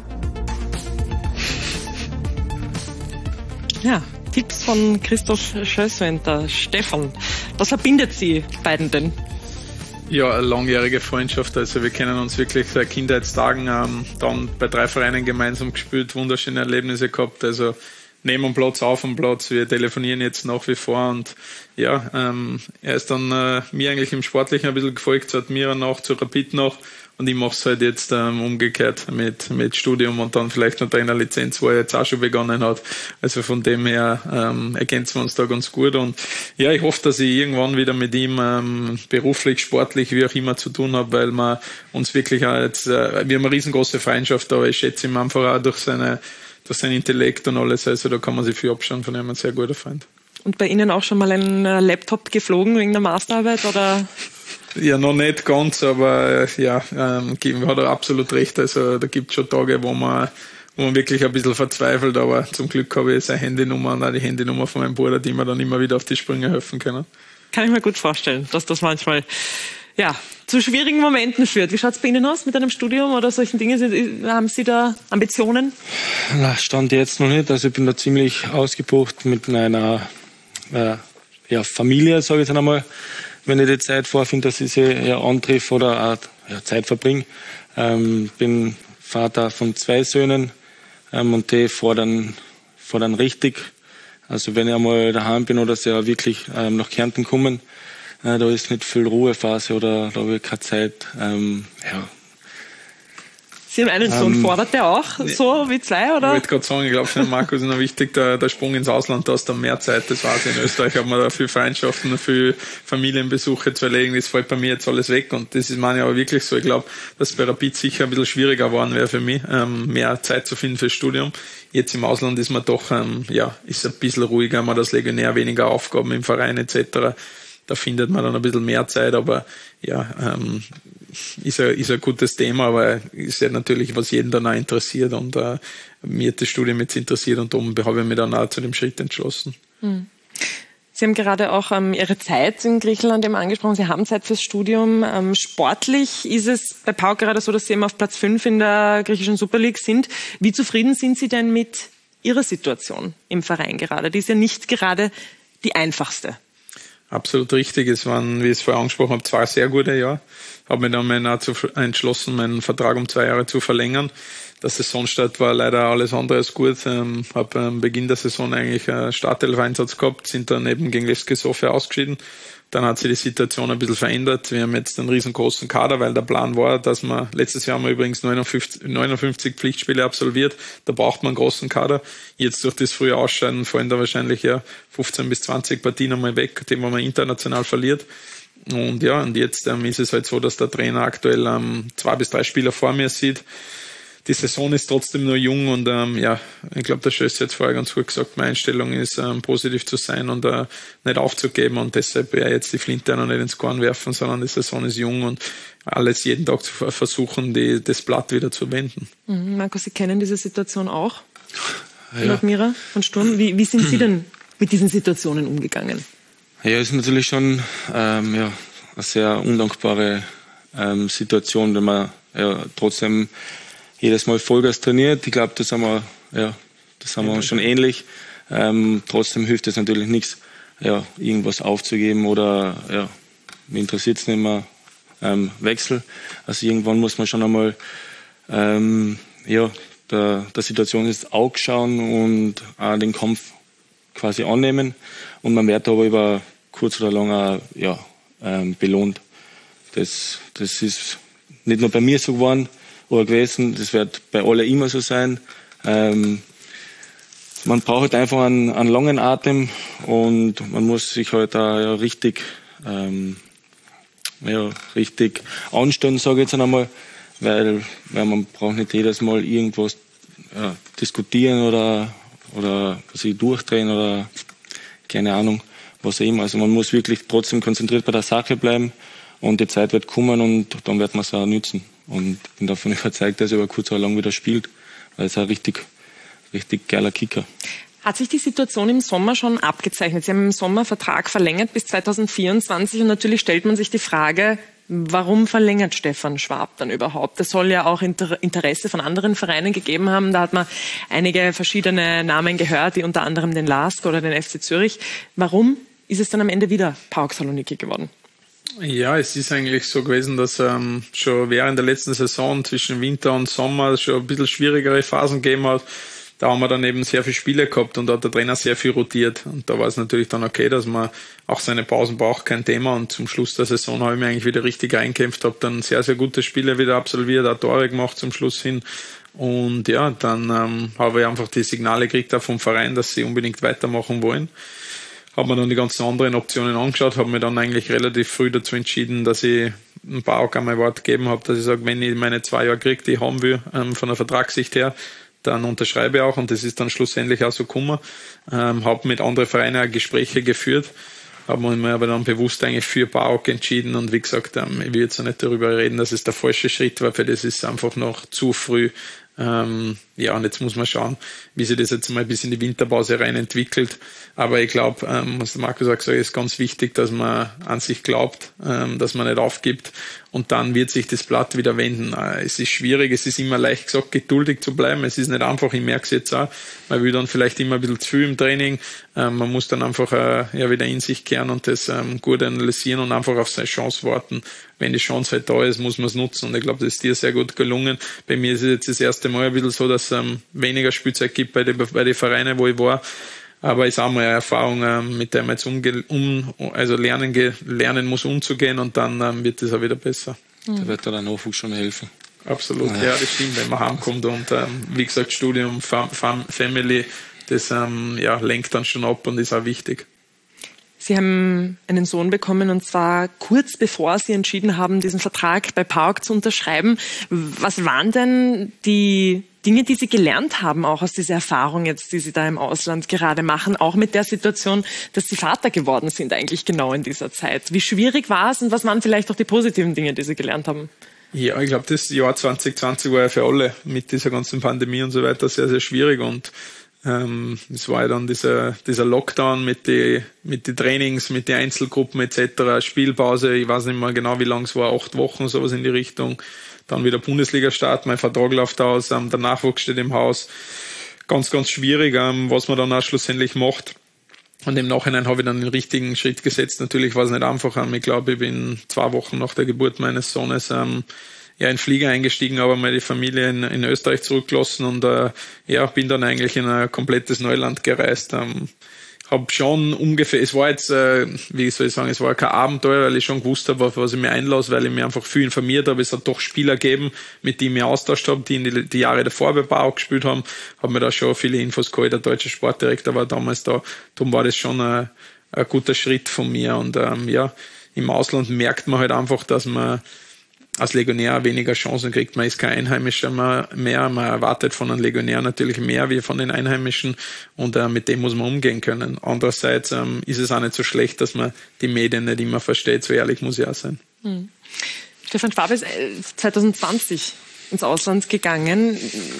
Speaker 1: Ja, Tipps von Christoph Schösswenter. Stefan, was verbindet Sie beiden denn?
Speaker 2: Ja, eine langjährige Freundschaft. Also wir kennen uns wirklich seit Kindheitstagen, dann bei 3 Vereinen gemeinsam gespielt, wunderschöne Erlebnisse gehabt. Also neben dem Platz, auf dem Platz. Wir telefonieren jetzt nach wie vor und ja, er ist dann mir eigentlich im Sportlichen ein bisschen gefolgt, zu Admira nach, zu Rapid nach und ich mache es halt jetzt umgekehrt mit Studium und dann vielleicht noch Trainerlizenz, wo er jetzt auch schon begonnen hat. Also von dem her ergänzen wir uns da ganz gut und ja, ich hoffe, dass ich irgendwann wieder mit ihm beruflich, sportlich, wie auch immer zu tun habe, weil wir uns wirklich auch jetzt, wir haben eine riesengroße Freundschaft, aber ich schätze ihn einfach auch durch sein Intellekt und alles, also da kann man sich viel abschauen, von ihm ein sehr guter Freund.
Speaker 1: Und bei Ihnen auch schon mal ein Laptop geflogen wegen der Masterarbeit, oder?
Speaker 2: Ja, noch nicht ganz, aber hat er absolut recht, also da gibt es schon Tage, wo man wirklich ein bisschen verzweifelt, aber zum Glück habe ich seine Handynummer und auch die Handynummer von meinem Bruder, die mir dann immer wieder auf die Sprünge helfen können.
Speaker 1: Kann ich mir gut vorstellen, dass das manchmal zu schwierigen Momenten führt. Wie schaut es bei Ihnen aus mit einem Studium oder solchen Dingen? Haben Sie da Ambitionen?
Speaker 3: Na, Stand jetzt noch nicht. Also ich bin da ziemlich ausgebucht mit einer Familie, sage ich jetzt einmal. Wenn ich die Zeit vorfinde, dass ich sie antreffe oder auch Zeit verbringe. Bin Vater von 2 Söhnen und die fordern richtig. Also wenn ich einmal daheim bin oder sie wirklich nach Kärnten kommen, da ist nicht viel Ruhephase oder da habe ich keine Zeit.
Speaker 1: Sie haben einen Sohn, fordert der auch so wie 2, oder?
Speaker 2: Ich wollte gerade sagen, ich glaube, für den Markus ist noch wichtig, der Sprung ins Ausland, da hast du mehr Zeit, das weiß ich. In Österreich hat man da viel Freundschaften, viel Familienbesuche zu erlegen, das fällt bei mir jetzt alles weg und das ist meine aber wirklich so. Ich glaube, dass bei Rapid sicher ein bisschen schwieriger geworden wäre für mich, mehr Zeit zu finden fürs Studium. Jetzt im Ausland ist man doch, ist ein bisschen ruhiger, man hat als Legionär weniger Aufgaben im Verein etc. Da findet man dann ein bisschen mehr Zeit, aber ist ein gutes Thema, aber ist ja natürlich, was jeden dann auch interessiert und mir hat das Studium jetzt interessiert und darum habe ich mich dann auch zu dem Schritt entschlossen.
Speaker 1: Sie haben gerade auch Ihre Zeit in Griechenland eben angesprochen. Sie haben Zeit fürs Studium. Sportlich ist es bei PAOK gerade so, dass Sie eben auf Platz 5 in der griechischen Super League sind. Wie zufrieden sind Sie denn mit Ihrer Situation im Verein gerade? Die ist ja nicht gerade die einfachste.
Speaker 2: Absolut richtig. Es waren, wie ich es vorher angesprochen habe, 2 sehr gute Jahre. Habe mich dann dazu entschlossen, meinen Vertrag um 2 Jahre zu verlängern. Der Saisonstart war leider alles andere als gut. Habe am Beginn der Saison eigentlich einen Startelf-Einsatz gehabt, sind dann eben gegen Levski Sofia ausgeschieden. Dann hat sich die Situation ein bisschen verändert. Wir haben jetzt einen riesengroßen Kader, weil der Plan war, dass letztes Jahr haben wir übrigens 59 Pflichtspiele absolviert. Da braucht man einen großen Kader. Jetzt durch das frühe Ausscheiden fallen da wahrscheinlich 15 bis 20 Partien einmal weg, die man immer verliert. Und jetzt ist es halt so, dass der Trainer aktuell 2 bis 3 Spieler vor mir sieht. Die Saison ist trotzdem nur jung und ich glaube, der Schöss hat jetzt vorher ganz gut gesagt, meine Einstellung ist, positiv zu sein und nicht aufzugeben und deshalb jetzt die Flinte noch nicht ins Korn werfen, sondern die Saison ist jung und alles jeden Tag zu versuchen, das Blatt wieder zu wenden.
Speaker 1: Markus, Sie kennen diese Situation auch? Admira von Sturm. Wie sind Sie denn mit diesen Situationen umgegangen?
Speaker 3: Ja, ist natürlich schon eine sehr undankbare Situation, wenn man trotzdem jedes Mal Vollgas trainiert. Ich glaube, das haben wir schon ähnlich. Trotzdem hilft es natürlich nichts, irgendwas aufzugeben oder mich interessiert es nicht mehr, Wechsel. Also irgendwann muss man schon einmal der Situation ins Auge schauen und auch den Kampf quasi annehmen. Und man wird aber über kurz oder lang auch belohnt. Das ist nicht nur bei mir so gewesen, das wird bei allen immer so sein. Man braucht einfach einen langen Atem und man muss sich halt da richtig anstellen, sage ich jetzt einmal, weil man braucht nicht jedes Mal irgendwas diskutieren oder sich durchdrehen oder keine Ahnung, was auch immer. Also man muss wirklich trotzdem konzentriert bei der Sache bleiben und die Zeit wird kommen und dann wird man es auch nützen. Und ich bin davon überzeugt, dass er über kurz oder lang wieder spielt, weil es ein richtig geiler Kicker.
Speaker 1: Hat sich die Situation im Sommer schon abgezeichnet? Sie haben im Sommer Vertrag verlängert bis 2024 und natürlich stellt man sich die Frage, warum verlängert Stefan Schwab dann überhaupt? Das soll ja auch Interesse von anderen Vereinen gegeben haben. Da hat man einige verschiedene Namen gehört, wie unter anderem den LASK oder den FC Zürich. Warum ist es dann am Ende wieder PAOK Saloniki geworden?
Speaker 2: Ja, es ist eigentlich so gewesen, dass schon während der letzten Saison zwischen Winter und Sommer schon ein bisschen schwierigere Phasen gegeben hat. Da haben wir dann eben sehr viele Spiele gehabt und da hat der Trainer sehr viel rotiert. Und da war es natürlich dann okay, dass man auch seine Pausen braucht, kein Thema. Und zum Schluss der Saison habe ich mich eigentlich wieder richtig reingekämpft, habe dann sehr, sehr gute Spiele wieder absolviert, auch Tore gemacht zum Schluss hin. Und ja, dann habe ich einfach die Signale gekriegt auch vom Verein, dass sie unbedingt weitermachen wollen. Habe mir dann die ganzen anderen Optionen angeschaut, habe mir dann eigentlich relativ früh dazu entschieden, dass ich ein paar auch einmal Wort gegeben habe, dass ich sage, wenn ich meine 2 Jahre kriege, die ich haben will, von der Vertragssicht her, dann unterschreibe ich auch und das ist dann schlussendlich auch so gekommen. Habe mit anderen Vereinen auch Gespräche geführt, habe mir aber dann bewusst eigentlich für PAOK entschieden und wie gesagt, ich will jetzt noch nicht darüber reden, dass es der falsche Schritt war, für das ist einfach noch zu früh. Und jetzt muss man schauen, wie sich das jetzt mal bis in die Winterpause rein entwickelt. Aber ich glaube, was der Markus auch gesagt hat, ist ganz wichtig, dass man an sich glaubt, dass man nicht aufgibt und dann wird sich das Blatt wieder wenden. Es ist schwierig, es ist immer leicht gesagt, geduldig zu bleiben. Es ist nicht einfach, ich merke es jetzt auch. Man will dann vielleicht immer ein bisschen zu viel im Training. Man muss dann einfach wieder in sich kehren und das gut analysieren und einfach auf seine Chance warten. Wenn die Chance halt da ist, muss man es nutzen. Und ich glaube, das ist dir sehr gut gelungen. Bei mir ist es jetzt das erste Mal ein bisschen so, dass es weniger Spielzeit gibt bei den Vereinen, wo ich war. Aber es ist auch mal eine Erfahrung, mit der man jetzt lernen muss, umzugehen und dann wird es auch wieder besser.
Speaker 3: Da wird der Nachwuchs schon helfen.
Speaker 2: Absolut, ja, das stimmt, wenn man heimkommt und wie gesagt, Studium, Family, das lenkt dann schon ab und ist auch wichtig.
Speaker 1: Sie haben einen Sohn bekommen und zwar kurz bevor Sie entschieden haben, diesen Vertrag bei PAOK zu unterschreiben. Was waren denn die Dinge, die Sie gelernt haben, auch aus dieser Erfahrung jetzt, die Sie da im Ausland gerade machen, auch mit der Situation, dass Sie Vater geworden sind eigentlich genau in dieser Zeit? Wie schwierig war es und was waren vielleicht auch die positiven Dinge, die Sie gelernt haben?
Speaker 2: Ja, ich glaube, das Jahr 2020 war ja für alle mit dieser ganzen Pandemie und so weiter sehr, sehr schwierig und es war ja dann dieser Lockdown mit die Trainings, mit den Einzelgruppen etc., Spielpause, ich weiß nicht mehr genau, wie lang es war, 8 Wochen, sowas in die Richtung. Dann wieder Bundesliga-Start, mein Vertrag läuft aus, der Nachwuchs steht im Haus. Ganz, ganz schwierig, was man dann auch schlussendlich macht. Und im Nachhinein habe ich dann den richtigen Schritt gesetzt. Natürlich war es nicht einfach. Ich glaube, ich bin 2 Wochen nach der Geburt meines Sohnes in den Flieger eingestiegen, aber mal die Familie in Österreich zurückgelassen und bin dann eigentlich in ein komplettes Neuland gereist. Hab schon ungefähr, es war jetzt, wie soll ich sagen, es war kein Abenteuer, weil ich schon gewusst habe, auf was ich mir einlasse, weil ich mir einfach viel informiert habe. Es hat doch Spieler gegeben, mit denen ich mich austauscht habe, die in die Jahre davor bei PAOK gespielt haben. Habe mir da schon viele Infos geholt. Der deutsche Sportdirektor war damals da. Darum war das schon ein guter Schritt von mir. Und im Ausland merkt man halt einfach, dass man als Legionär weniger Chancen kriegt. Man ist kein Einheimischer mehr. Man erwartet von einem Legionär natürlich mehr wie von den Einheimischen und mit dem muss man umgehen können. Andererseits ist es auch nicht so schlecht, dass man die Medien nicht immer versteht. So ehrlich muss ich auch sein.
Speaker 1: Stefan Schwab ist 2020 ins Ausland gegangen.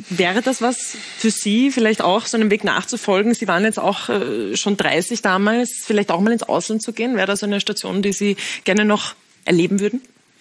Speaker 1: Wäre das was für Sie, vielleicht auch so einen Weg nachzufolgen? Sie waren jetzt auch schon 30 damals, vielleicht auch mal ins Ausland zu gehen? Wäre das so eine Station, die Sie gerne noch erleben würden?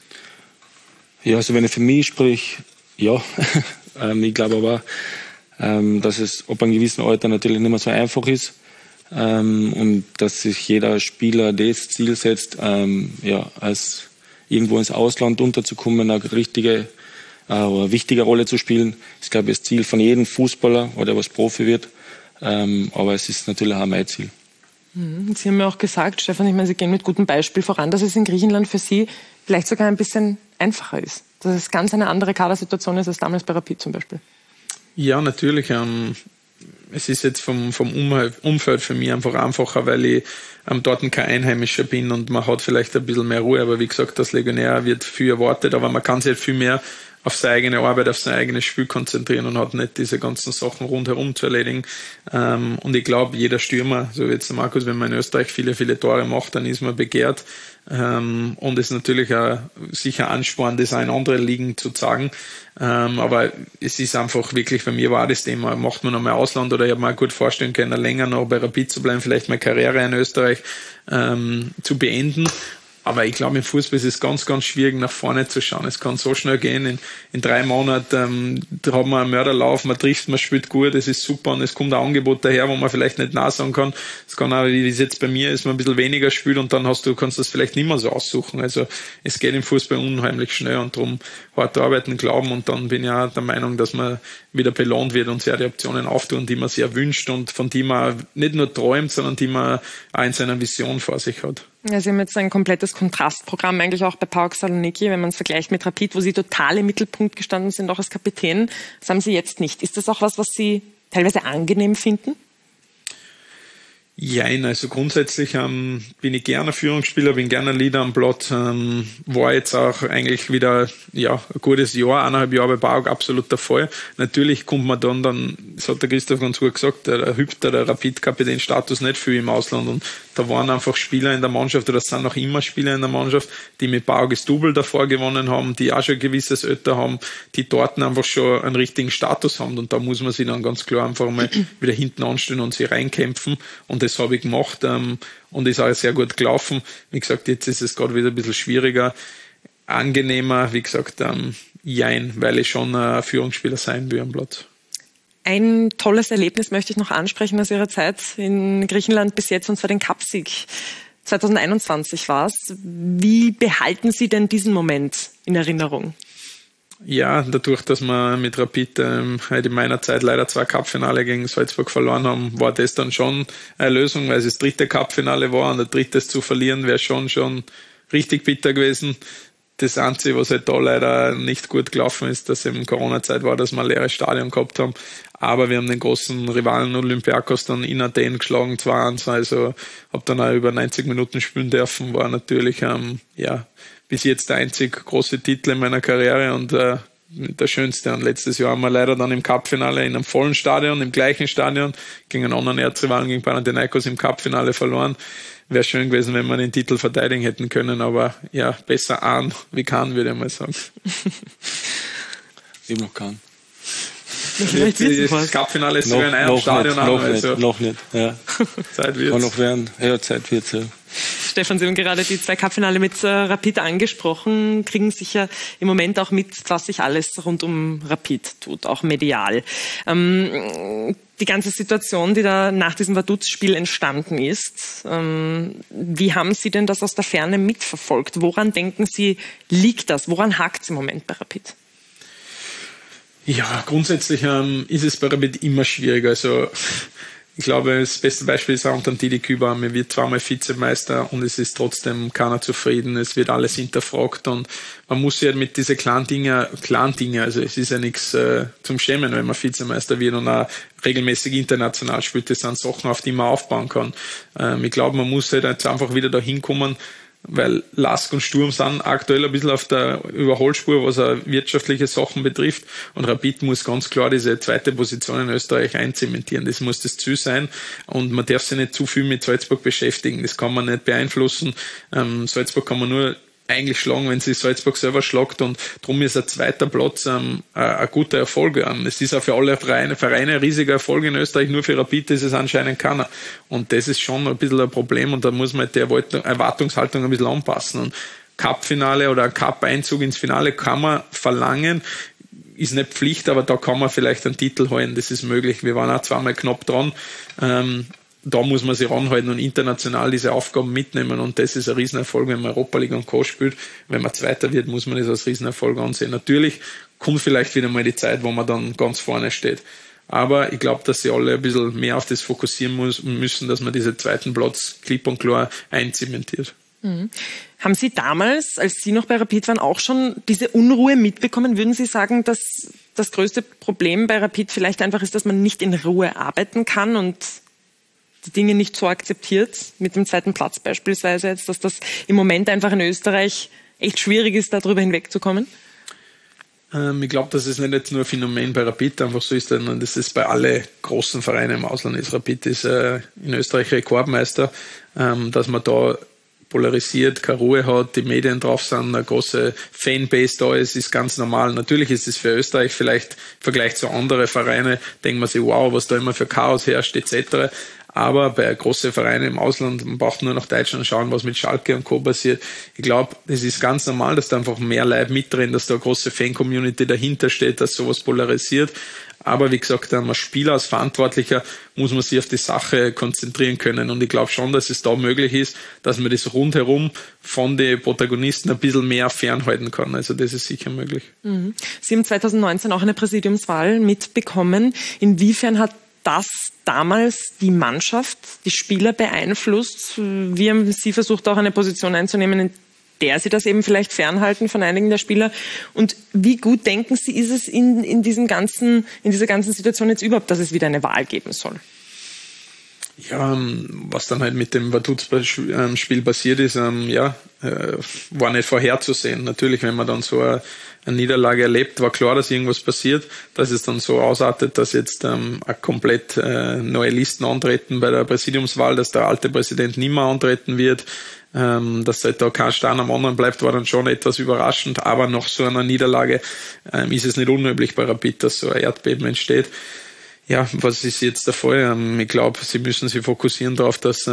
Speaker 3: Ja, also wenn ich für mich sprich, ja. Ich glaube aber, dass es ab einem gewissen Alter natürlich nicht mehr so einfach ist. Und dass sich jeder Spieler das Ziel setzt, als irgendwo ins Ausland unterzukommen, eine richtige oder wichtige Rolle zu spielen. Ich glaube, das Ziel von jedem Fußballer, oder was Profi wird. Aber es ist natürlich auch mein Ziel.
Speaker 1: Sie haben ja auch gesagt, Stefan, ich meine, Sie gehen mit gutem Beispiel voran, dass es in Griechenland für Sie vielleicht sogar ein bisschen einfacher ist. Dass es ganz eine andere Kadersituation ist als damals bei Rapid zum Beispiel.
Speaker 2: Ja, natürlich. Es ist jetzt vom Umfeld für mich einfach einfacher, weil ich dort kein Einheimischer bin und man hat vielleicht ein bisschen mehr Ruhe. Aber wie gesagt, als Legionär wird viel erwartet, aber man kann sich halt viel mehr auf seine eigene Arbeit, auf sein eigenes Spiel konzentrieren und hat nicht diese ganzen Sachen rundherum zu erledigen. Und ich glaube, jeder Stürmer, so wie jetzt der Markus, wenn man in Österreich viele, viele Tore macht, dann ist man begehrt. Und es ist natürlich auch sicher Ansporn, das auch in andere Ligen zu zeigen. Aber es ist einfach wirklich, bei mir war das Thema, macht man noch mal Ausland, oder ich habe mir auch gut vorstellen können, länger noch bei Rapid zu bleiben, vielleicht meine Karriere in Österreich zu beenden. Aber ich glaube, im Fußball ist es ganz, ganz schwierig, nach vorne zu schauen. Es kann so schnell gehen. In 3 Monaten da hat man einen Mörderlauf, man trifft, man spielt gut, das ist super, und es kommt ein Angebot daher, wo man vielleicht nicht Nein sagen kann. Es kann auch, wie es jetzt bei mir ist, man ein bisschen weniger spielt und dann kannst du das vielleicht nicht mehr so aussuchen. Also es geht im Fußball unheimlich schnell, und darum hart arbeiten, glauben, und dann bin ich auch der Meinung, dass man wieder belohnt wird und sehr die Optionen auftun, die man sich erwünscht und von die man nicht nur träumt, sondern die man auch in seiner Vision vor sich hat.
Speaker 1: Ja, Sie haben jetzt ein komplettes Kontrastprogramm eigentlich auch bei PAOK Saloniki, wenn man es vergleicht mit Rapid, wo Sie total im Mittelpunkt gestanden sind, auch als Kapitän. Das haben Sie jetzt nicht. Ist das auch was Sie teilweise angenehm finden?
Speaker 2: Ja, also grundsätzlich bin ich gerne Führungsspieler, bin gerne Leader am Platz. War jetzt auch eigentlich wieder ein gutes Jahr, 1,5 Jahre bei PAOK, absolut der Fall. Natürlich kommt man dann, das hat der Christoph ganz gut gesagt, der hüpft der Rapid-Kapitän-Status nicht viel im Ausland, und da waren einfach Spieler in der Mannschaft, oder es sind noch immer Spieler in der Mannschaft, die mit PAOK das Double davor gewonnen haben, die auch schon ein gewisses Alter haben, die dort einfach schon einen richtigen Status haben, und da muss man sich dann ganz klar einfach mal wieder hinten anstellen und sich reinkämpfen, und das habe ich gemacht, und ist auch sehr gut gelaufen. Wie gesagt, jetzt ist es gerade wieder ein bisschen schwieriger, angenehmer, wie gesagt, weil ich schon Führungsspieler sein will am Platz.
Speaker 1: Ein tolles Erlebnis möchte ich noch ansprechen aus Ihrer Zeit in Griechenland bis jetzt, und zwar den Cupsieg. 2021 war es. Wie behalten Sie denn diesen Moment in Erinnerung?
Speaker 2: Ja, dadurch, dass wir mit Rapid halt in meiner Zeit leider 2 Cup-Finale gegen Salzburg verloren haben, war das dann schon eine Lösung, weil es das 3. Cup-Finale war, und der 3. zu verlieren wäre schon richtig bitter gewesen. Das Einzige, was halt da leider nicht gut gelaufen ist, dass eben Corona-Zeit war, dass wir ein leeres Stadion gehabt haben. Aber wir haben den großen Rivalen Olympiakos dann in Athen geschlagen, 2-1. Also habe dann auch über 90 Minuten spielen dürfen. War natürlich bis jetzt der einzig große Titel in meiner Karriere und der schönste. Und letztes Jahr haben wir leider dann im Cup-Finale in einem vollen Stadion, im gleichen Stadion, gegen einen anderen Erzrivalen, gegen Panathinaikos im Cup-Finale verloren. Wäre schön gewesen, wenn wir den Titel verteidigen hätten können, aber ja, besser an wie kann, würde ich mal sagen.
Speaker 3: Ich noch kann.
Speaker 2: Das Cup-Finale ist sogar in einem Stadion an.
Speaker 3: Noch nicht, ja.
Speaker 2: Zeit wird's.
Speaker 3: Kann noch werden. Ja, Zeit wird's, ja.
Speaker 1: Stefan, Sie haben gerade die 2 Cup-Finale mit Rapid angesprochen, kriegen sicher im Moment auch mit, was sich alles rund um Rapid tut, auch medial. Die ganze Situation, die da nach diesem Vaduz-Spiel entstanden ist, wie haben Sie denn das aus der Ferne mitverfolgt? Woran denken Sie, liegt das? Woran hakt es im Moment bei Rapid?
Speaker 2: Ja, grundsätzlich ist es bei Rapid immer schwieriger. Also ich glaube, das beste Beispiel ist auch Didi Küber. Er wird 2-mal Vizemeister und es ist trotzdem keiner zufrieden. Es wird alles hinterfragt und man muss ja mit diesen kleinen Dinge, also es ist ja nichts zum Schämen, wenn man Vizemeister wird und auch regelmäßig international spielt. Das sind Sachen, auf die man aufbauen kann. Ich glaube, man muss halt jetzt einfach wieder da hinkommen, weil Lask und Sturm sind aktuell ein bisschen auf der Überholspur, was auch wirtschaftliche Sachen betrifft. Und Rapid muss ganz klar diese 2. Position in Österreich einzementieren. Das muss das Ziel sein. Und man darf sich nicht zu viel mit Salzburg beschäftigen. Das kann man nicht beeinflussen. Salzburg kann man nur eigentlich schlagen, wenn sie Salzburg selber schlagt, und darum ist ein zweiter Platz ein guter Erfolg. Es ist auch für alle Vereine ein riesiger Erfolg in Österreich, nur für Rapid ist es anscheinend keiner. Und das ist schon ein bisschen ein Problem, und da muss man die Erwartungshaltung ein bisschen anpassen. Und Cup-Finale oder ein Cup-Einzug ins Finale kann man verlangen, ist nicht Pflicht, aber da kann man vielleicht einen Titel holen, das ist möglich. Wir waren auch zweimal knapp dran. Da muss man sich ranhalten und international diese Aufgaben mitnehmen, und das ist ein Riesenerfolg, wenn man Europa League und Co. spielt. Wenn man Zweiter wird, muss man das als Riesenerfolg ansehen. Natürlich kommt vielleicht wieder mal die Zeit, wo man dann ganz vorne steht. Aber ich glaube, dass sie alle ein bisschen mehr auf das fokussieren müssen, dass man diesen zweiten Platz klipp und klar einzementiert.
Speaker 1: Mhm. Haben Sie damals, als Sie noch bei Rapid waren, auch schon diese Unruhe mitbekommen? Würden Sie sagen, dass das größte Problem bei Rapid vielleicht einfach ist, dass man nicht in Ruhe arbeiten kann und die Dinge nicht so akzeptiert, mit dem zweiten Platz beispielsweise jetzt, dass das im Moment einfach in Österreich echt schwierig ist, darüber hinwegzukommen?
Speaker 2: Ich glaube, dass es nicht jetzt nur ein Phänomen bei Rapid einfach so ist, sondern das ist bei allen großen Vereinen im Ausland ist. Rapid ist in Österreich Rekordmeister, dass man da polarisiert, keine Ruhe hat, die Medien drauf sind, eine große Fanbase da ist ganz normal. Natürlich ist es für Österreich vielleicht im Vergleich zu anderen Vereinen, denkt man sich, wow, was da immer für Chaos herrscht, etc. Aber bei großen Vereinen im Ausland, man braucht nur nach Deutschland schauen, was mit Schalke und Co. passiert. Ich glaube, das ist ganz normal, dass da einfach mehr Leute mitdrehen, dass da eine große Fan-Community dahinter steht, dass sowas polarisiert. Aber wie gesagt, als Spieler, als Verantwortlicher muss man sich auf die Sache konzentrieren können. Und ich glaube schon, dass es da möglich ist, dass man das rundherum von den Protagonisten ein bisschen mehr fernhalten kann. Also das ist sicher möglich. Mhm.
Speaker 1: Sie haben 2019 auch eine Präsidiumswahl mitbekommen. Inwiefern hat das damals die Mannschaft, die Spieler beeinflusst? Wie haben Sie versucht, auch eine Position einzunehmen, in der Sie das eben vielleicht fernhalten von einigen der Spieler? Und wie gut denken Sie, ist es in dieser ganzen Situation jetzt überhaupt, dass es wieder eine Wahl geben soll?
Speaker 2: Ja, was dann halt mit dem Vaduz-Spiel passiert ist, war nicht vorherzusehen. Natürlich, wenn man dann so eine Niederlage erlebt, war klar, dass irgendwas passiert, dass es dann so ausartet, dass jetzt komplett neue Listen antreten bei der Präsidiumswahl, dass der alte Präsident nicht mehr antreten wird, dass halt da kein Stein am anderen bleibt, war dann schon etwas überraschend, aber nach so einer Niederlage ist es nicht unüblich bei Rapid, dass so ein Erdbeben entsteht. Ja, was ist jetzt der Fall? Ich glaube, sie müssen sich fokussieren darauf, dass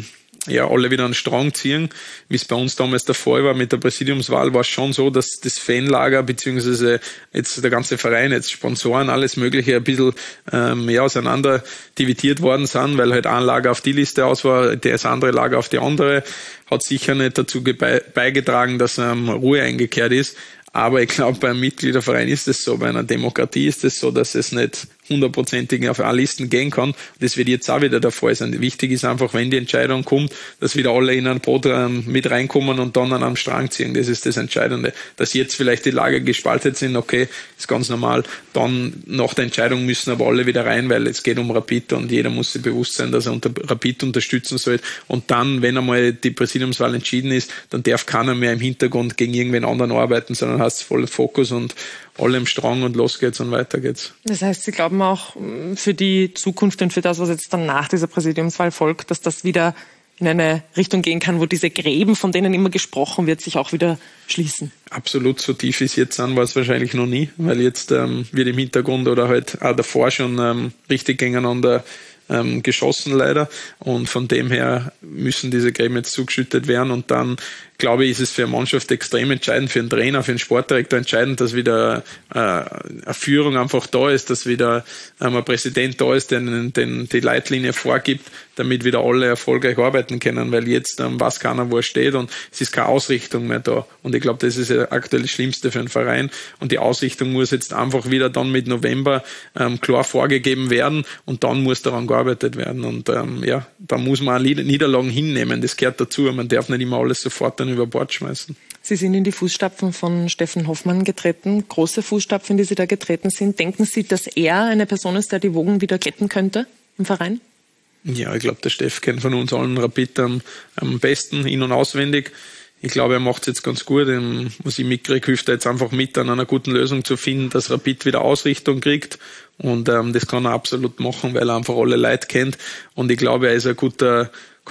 Speaker 2: alle wieder einen Strang ziehen. Wie es bei uns damals der Fall war mit der Präsidiumswahl, war es schon so, dass das Fanlager beziehungsweise jetzt der ganze Verein, jetzt Sponsoren, alles Mögliche ein bisschen auseinander dividiert worden sind, weil halt ein Lager auf die Liste aus war, das andere Lager auf die andere. Hat sicher nicht dazu beigetragen, dass Ruhe eingekehrt ist. Aber ich glaube, beim Mitgliederverein ist es so, bei einer Demokratie ist es so, dass es nicht hundertprozentig auf alle Listen gehen kann. Das wird jetzt auch wieder der Fall sein. Wichtig ist einfach, wenn die Entscheidung kommt, dass wieder alle in ein Boot mit reinkommen und dann an einem Strang ziehen. Das ist das Entscheidende. Dass jetzt vielleicht die Lager gespalten sind, okay, ist ganz normal. Dann nach der Entscheidung müssen aber alle wieder rein, weil es geht um Rapid und jeder muss sich bewusst sein, dass er Rapid unterstützen soll. Und dann, wenn einmal die Präsidiumswahl entschieden ist, dann darf keiner mehr im Hintergrund gegen irgendwen anderen arbeiten, sondern hast voll Fokus und alle im Strang und los geht's und weiter geht's. Das heißt, Sie glauben auch für die Zukunft und für das, was jetzt dann nach dieser Präsidiumswahl folgt, dass das wieder in eine Richtung gehen kann, wo diese Gräben, von denen immer gesprochen wird, sich auch wieder schließen? Absolut, so tief ist jetzt an, war es wahrscheinlich noch nie, weil jetzt wird im Hintergrund oder halt auch davor schon richtig gegeneinander geschossen leider, und von dem her müssen diese Gräben jetzt zugeschüttet werden, und dann glaube ich, ist es für eine Mannschaft extrem entscheidend, für einen Trainer, für einen Sportdirektor entscheidend, dass wieder eine Führung einfach da ist, dass wieder ein Präsident da ist, der die Leitlinie vorgibt, damit wieder alle erfolgreich arbeiten können, weil jetzt weiß keiner, wo er steht, und es ist keine Ausrichtung mehr da, und ich glaube, das ist ja aktuell das Schlimmste für einen Verein, und die Ausrichtung muss jetzt einfach wieder dann mit November klar vorgegeben werden, und dann muss daran gearbeitet werden, und da muss man auch Niederlagen hinnehmen, das gehört dazu, man darf nicht immer alles sofort dann über Bord schmeißen. Sie sind in die Fußstapfen von Steffen Hoffmann getreten, große Fußstapfen, die Sie da getreten sind. Denken Sie, dass er eine Person ist, der die Wogen wieder glätten könnte im Verein? Ja, ich glaube, der Steff kennt von uns allen Rapid am besten, in- und auswendig. Ich glaube, er macht es jetzt ganz gut. Was ich mitkriege, hilft er jetzt einfach mit, an einer guten Lösung zu finden, dass Rapid wieder Ausrichtung kriegt. Und das kann er absolut machen, weil er einfach alle Leute kennt. Und ich glaube, er ist ein guter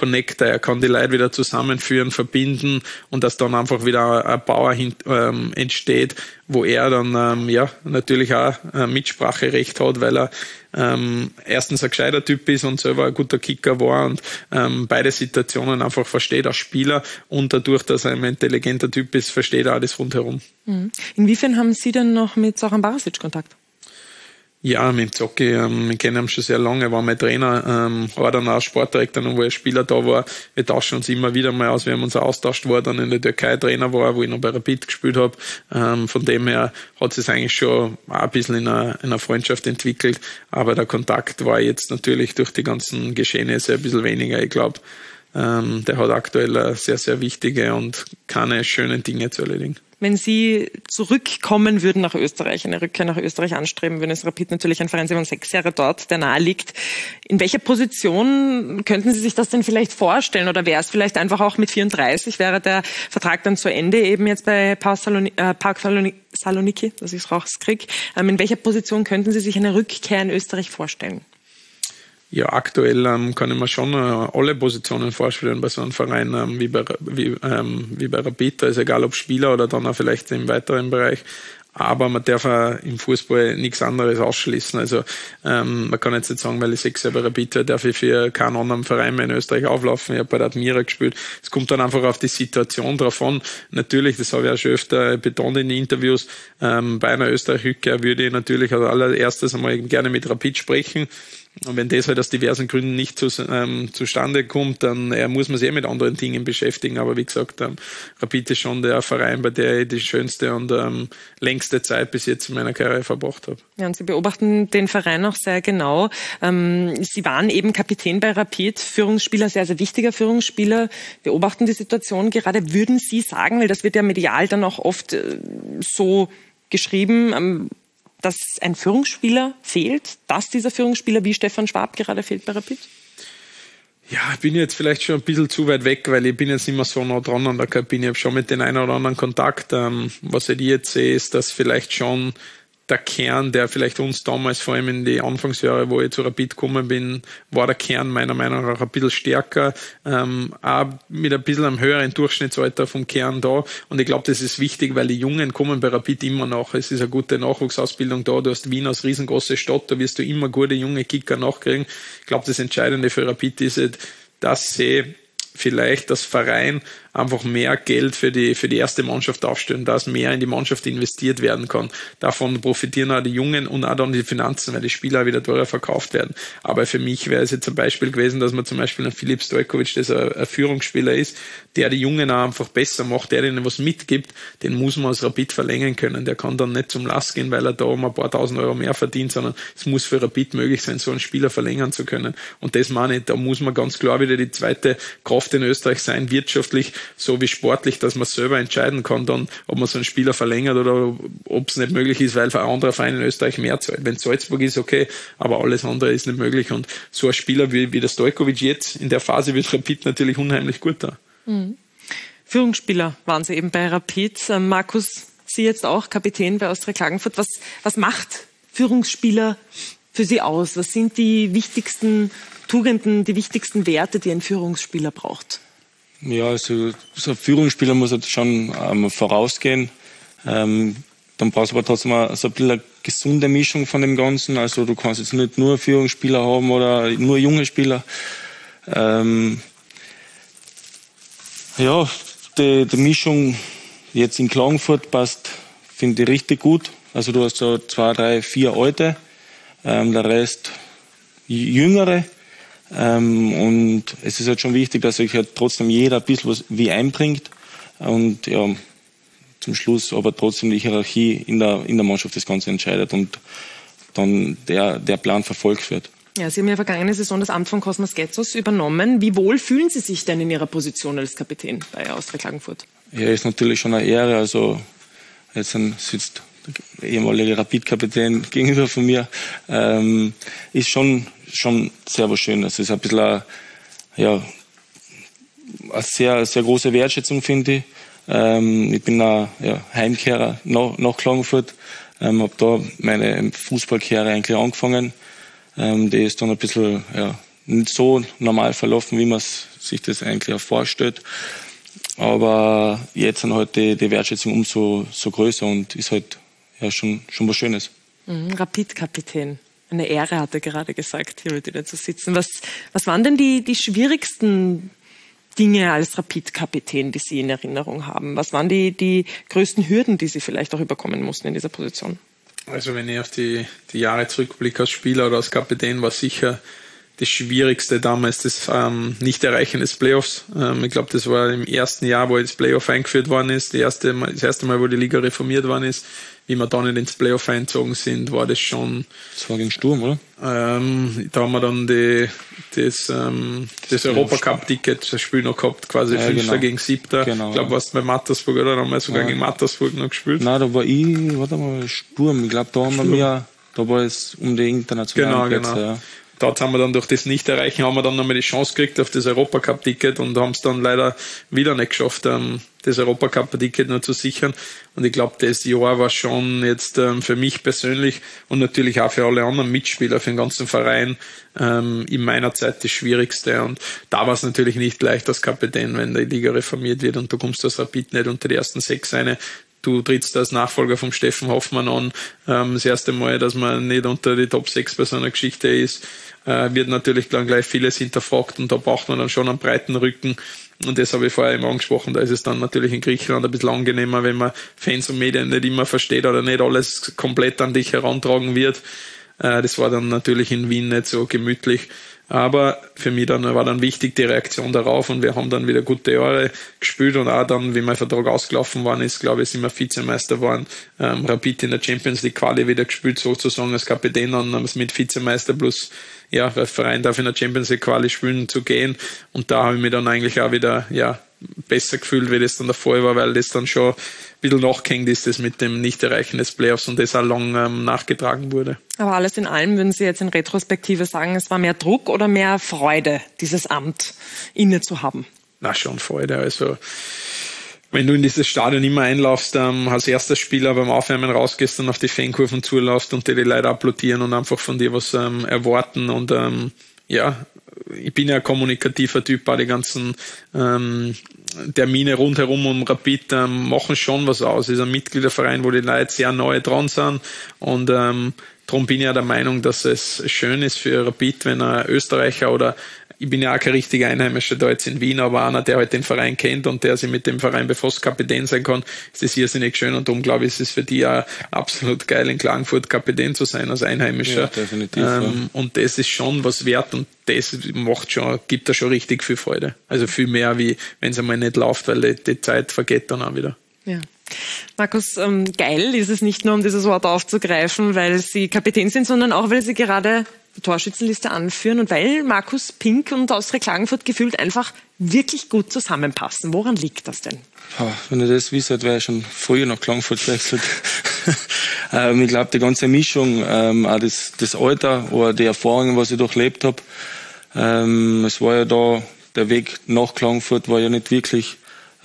Speaker 2: Connector, er kann die Leute wieder zusammenführen, verbinden und dass dann einfach wieder ein Power entsteht, wo er dann natürlich auch Mitspracherecht hat, weil er erstens ein gescheiter Typ ist und selber ein guter Kicker war und beide Situationen einfach versteht als Spieler und dadurch, dass er ein intelligenter Typ ist, versteht er auch das rundherum.
Speaker 1: Inwiefern haben Sie denn noch mit Zoran Barisic Kontakt? Ja,
Speaker 2: mit Zocki, ich kenne ihn schon sehr lange, er war mein Trainer, war dann auch Sportdirektor, wo er Spieler da war. Wir tauschen uns immer wieder mal aus, wir haben uns austauscht, wo er dann in der Türkei Trainer war, wo ich noch bei Rapid gespielt habe. Von dem her hat es eigentlich schon auch ein bisschen in einer Freundschaft entwickelt, aber der Kontakt war jetzt natürlich durch die ganzen Geschehnisse ein bisschen weniger. Ich glaube, der hat aktuell sehr, sehr wichtige und keine schönen Dinge zu erledigen.
Speaker 1: Wenn Sie zurückkommen würden nach Österreich, eine Rückkehr nach Österreich anstreben, würden es Rapid natürlich ein Verein, Sie waren 6 Jahre dort, der nahe liegt. In welcher Position könnten Sie sich das denn vielleicht vorstellen? Oder wäre es vielleicht einfach auch mit 34, wäre der Vertrag dann zu Ende, eben jetzt bei PAOK Saloniki, dass ich es rauskriege. In welcher Position könnten Sie sich eine Rückkehr in Österreich vorstellen?
Speaker 2: Ja, aktuell kann ich mir schon alle Positionen vorstellen bei so einem Verein wie bei Rapid. Also egal ob Spieler oder dann auch vielleicht im weiteren Bereich. Aber man darf auch im Fußball nichts anderes ausschließen. Also man kann jetzt nicht sagen, weil ich 6 Jahre bei Rapid war, darf ich für keinen anderen Verein mehr in Österreich auflaufen. Ich habe bei der Admira gespielt. Es kommt dann einfach auf die Situation drauf an. Natürlich, das habe ich auch schon öfter betont in den Interviews, bei einer Österreich-Rückkehr würde ich natürlich als allererstes einmal gerne mit Rapid sprechen. Und wenn das halt aus diversen Gründen nicht zustande kommt, dann muss man sich mit anderen Dingen beschäftigen. Aber wie gesagt, Rapid ist schon der Verein, bei der ich die schönste und längste Zeit bis jetzt in meiner Karriere verbracht habe.
Speaker 1: Ja, und Sie beobachten den Verein auch sehr genau. Sie waren eben Kapitän bei Rapid, Führungsspieler, sehr, sehr wichtiger Führungsspieler, beobachten die Situation gerade. Würden Sie sagen, weil das wird ja medial dann auch oft so geschrieben, dass ein Führungsspieler fehlt, dass dieser Führungsspieler wie Stefan Schwab gerade fehlt bei Rapid?
Speaker 2: Ja, ich bin jetzt vielleicht schon ein bisschen zu weit weg, weil ich bin jetzt nicht mehr so nah dran an der Kabine. Ich habe schon mit den einen oder anderen Kontakt. Was ich jetzt sehe, ist, dass vielleicht schon der Kern, der vielleicht uns damals, vor allem in die Anfangsjahre, wo ich zu Rapid gekommen bin, war der Kern meiner Meinung nach ein bisschen stärker, auch mit ein bisschen einem höheren Durchschnittsalter vom Kern da. Und ich glaube, das ist wichtig, weil die Jungen kommen bei Rapid immer nach. Es ist eine gute Nachwuchsausbildung da. Du hast Wien als riesengroße Stadt, da wirst du immer gute junge Kicker nachkriegen. Ich glaube, das Entscheidende für Rapid ist, dass sie vielleicht das Verein einfach mehr Geld für die erste Mannschaft aufstellen, dass mehr in die Mannschaft investiert werden kann. Davon profitieren auch die Jungen und auch dann die Finanzen, weil die Spieler wieder teurer verkauft werden. Aber für mich wäre es jetzt ein Beispiel gewesen, dass man zum Beispiel einen Filip Stojkovic, der ein Führungsspieler ist, der die Jungen auch einfach besser macht, der denen was mitgibt, den muss man als Rapid verlängern können. Der kann dann nicht zum Last gehen, weil er da um ein paar tausend Euro mehr verdient, sondern es muss für Rapid möglich sein, so einen Spieler verlängern zu können. Und das meine ich, da muss man ganz klar wieder die zweite Kraft in Österreich sein, wirtschaftlich sowie sportlich, dass man selber entscheiden kann, dann, ob man so einen Spieler verlängert oder ob es nicht möglich ist, weil ein anderer Verein in Österreich mehr zahlt. Wenn Salzburg ist, okay, aber alles andere ist nicht möglich. Und so ein Spieler wie der Stojkovic jetzt in der Phase wird Rapid natürlich unheimlich gut da.
Speaker 1: Mhm. Führungsspieler waren Sie eben bei Rapid. Markus, Sie jetzt auch Kapitän bei Austria Klagenfurt. Was macht Führungsspieler für Sie aus? Was sind die wichtigsten Tugenden, die wichtigsten Werte, die ein Führungsspieler braucht?
Speaker 3: Ja, also so ein Führungsspieler muss halt schon vorausgehen. Dann brauchst du aber trotzdem so ein bisschen eine gesunde Mischung von dem Ganzen. Also du kannst jetzt nicht nur Führungsspieler haben oder nur junge Spieler. Ja, die Mischung jetzt in Klagenfurt passt, finde ich richtig gut. Also du hast so 2, 3, 4 Alte, der Rest Jüngere. Und es ist halt schon wichtig, dass sich halt trotzdem jeder ein bisschen was wie einbringt und ja, zum Schluss aber trotzdem die Hierarchie in der Mannschaft das Ganze entscheidet und dann der Plan verfolgt wird.
Speaker 1: Ja, Sie haben ja vergangene Saison das Amt von Kosmas Getzos übernommen. Wie wohl fühlen Sie sich denn in Ihrer Position als Kapitän bei Austria Klagenfurt?
Speaker 3: Ja, ist natürlich schon eine Ehre. Also jetzt sitzt der ehemalige Rapid-Kapitän gegenüber von mir. Ist schon sehr was Schönes. Es ist ein bisschen eine sehr, sehr große Wertschätzung, finde ich. Ich bin ein Heimkehrer nach Klagenfurt. Habe da meine Fußballkarriere eigentlich angefangen. Die ist dann ein bisschen nicht so normal verlaufen, wie man es sich das eigentlich auch vorstellt. Aber jetzt sind halt die Wertschätzung umso so größer und ist halt ja schon was Schönes.
Speaker 1: Rapid-Kapitän. Eine Ehre, hat er gerade gesagt, hier mit Ihnen zu sitzen. Was waren denn die schwierigsten Dinge als Rapid-Kapitän, die Sie in Erinnerung haben? Was waren die größten Hürden, die Sie vielleicht auch überkommen mussten in dieser Position?
Speaker 2: Also wenn ich auf die Jahre zurückblicke als Spieler oder als Kapitän, war sicher das Schwierigste damals das Nicht-Erreichen des Playoffs. Ich glaube, das war im ersten Jahr, wo das Playoff eingeführt worden ist, das erste Mal, wo die Liga reformiert worden ist. Wie wir da nicht ins Playoff eingezogen sind, war das schon...
Speaker 3: Das war gegen Sturm, oder?
Speaker 2: Da haben wir dann das Europacup-Ticket, das Spiel noch gehabt, quasi
Speaker 3: ja,
Speaker 2: 5.
Speaker 3: genau.
Speaker 2: gegen 7.
Speaker 3: Genau,
Speaker 2: ich glaube, warst du bei Mattersburg, oder? Da haben wir sogar gegen Mattersburg noch gespielt.
Speaker 3: Nein, da war Sturm. Ich glaube, da war es um die internationalen Plätze.
Speaker 2: Genau.
Speaker 3: Ja.
Speaker 2: Dort haben wir dann durch das Nicht-Erreichen haben wir dann nochmal die Chance gekriegt auf das Europacup-Ticket und haben es dann leider wieder nicht geschafft, das Europacup-Ticket noch zu sichern. Und ich glaube, das Jahr war schon jetzt für mich persönlich und natürlich auch für alle anderen Mitspieler, für den ganzen Verein in meiner Zeit das Schwierigste. Und da war es natürlich nicht leicht als Kapitän, wenn die Liga reformiert wird und du kommst als Rapid nicht unter die ersten 6 rein. Du trittst als Nachfolger vom Steffen Hoffmann an. Das erste Mal, dass man nicht unter die Top 6 bei so einer Geschichte ist, wird natürlich dann gleich vieles hinterfragt und da braucht man dann schon einen breiten Rücken. Und das habe ich vorher immer angesprochen. Da ist es dann natürlich in Griechenland ein bisschen angenehmer, wenn man Fans und Medien nicht immer versteht oder nicht alles komplett an dich herantragen wird. Das war dann natürlich in Wien nicht so gemütlich. Aber für mich war dann wichtig die Reaktion darauf und wir haben dann wieder gute Jahre gespielt und auch dann, wie mein Vertrag ausgelaufen worden ist, glaube ich, sind wir Vizemeister geworden. Rapid in der Champions League Quali wieder gespielt, sozusagen als Kapitän dann mit Vizemeister plus der Verein darf in der Champions League Quali spielen zu gehen und da habe ich mich dann eigentlich auch wieder besser gefühlt, wie das dann davor war, weil das dann schon ein bisschen nachgehängt ist, das mit dem Nicht-Erreichen des Playoffs und das auch lang nachgetragen wurde. Aber
Speaker 1: alles in allem, würden Sie jetzt in Retrospektive sagen, es war mehr Druck oder mehr Freude, dieses Amt inne zu haben?
Speaker 2: Na, schon Freude. Also, wenn du in dieses Stadion immer einlaufst, als erster Spieler beim Aufwärmen rausgehst und auf die Fankurven zulaufst und die Leute applaudieren und einfach von dir was erwarten und ich bin ja ein kommunikativer Typ, auch die ganzen Termine rundherum um Rapid machen schon was aus. Es ist ein Mitgliederverein, wo die Leute sehr nahe dran sind und darum bin ich ja der Meinung, dass es schön ist für Rapid, wenn ein Österreicher oder ich bin ja auch kein richtiger Einheimischer da jetzt in Wien, aber einer, der halt den Verein kennt und der sich mit dem Verein befasst, Kapitän sein kann, ist das irrsinnig schön und darum glaube ich, ist es für die auch absolut geil, in Klagenfurt Kapitän zu sein als Einheimischer.
Speaker 3: Ja, definitiv.
Speaker 2: Und das ist schon was wert und das gibt da schon richtig viel Freude. Also viel mehr, wie wenn es einmal nicht läuft, weil die Zeit vergeht dann auch wieder.
Speaker 1: Ja. Markus, geil ist es nicht nur, um dieses Wort aufzugreifen, weil Sie Kapitän sind, sondern auch, weil Sie gerade die Torschützenliste anführen und weil Markus Pink und Austria Klagenfurt gefühlt einfach wirklich gut zusammenpassen. Woran liegt das denn?
Speaker 3: Wenn ihr das wisst, wäre ich schon früher nach Klagenfurt gewechselt. Ich glaube, die ganze Mischung, auch das Alter oder die Erfahrungen, was ich durchlebt habe, es war ja da, der Weg nach Klagenfurt war ja nicht wirklich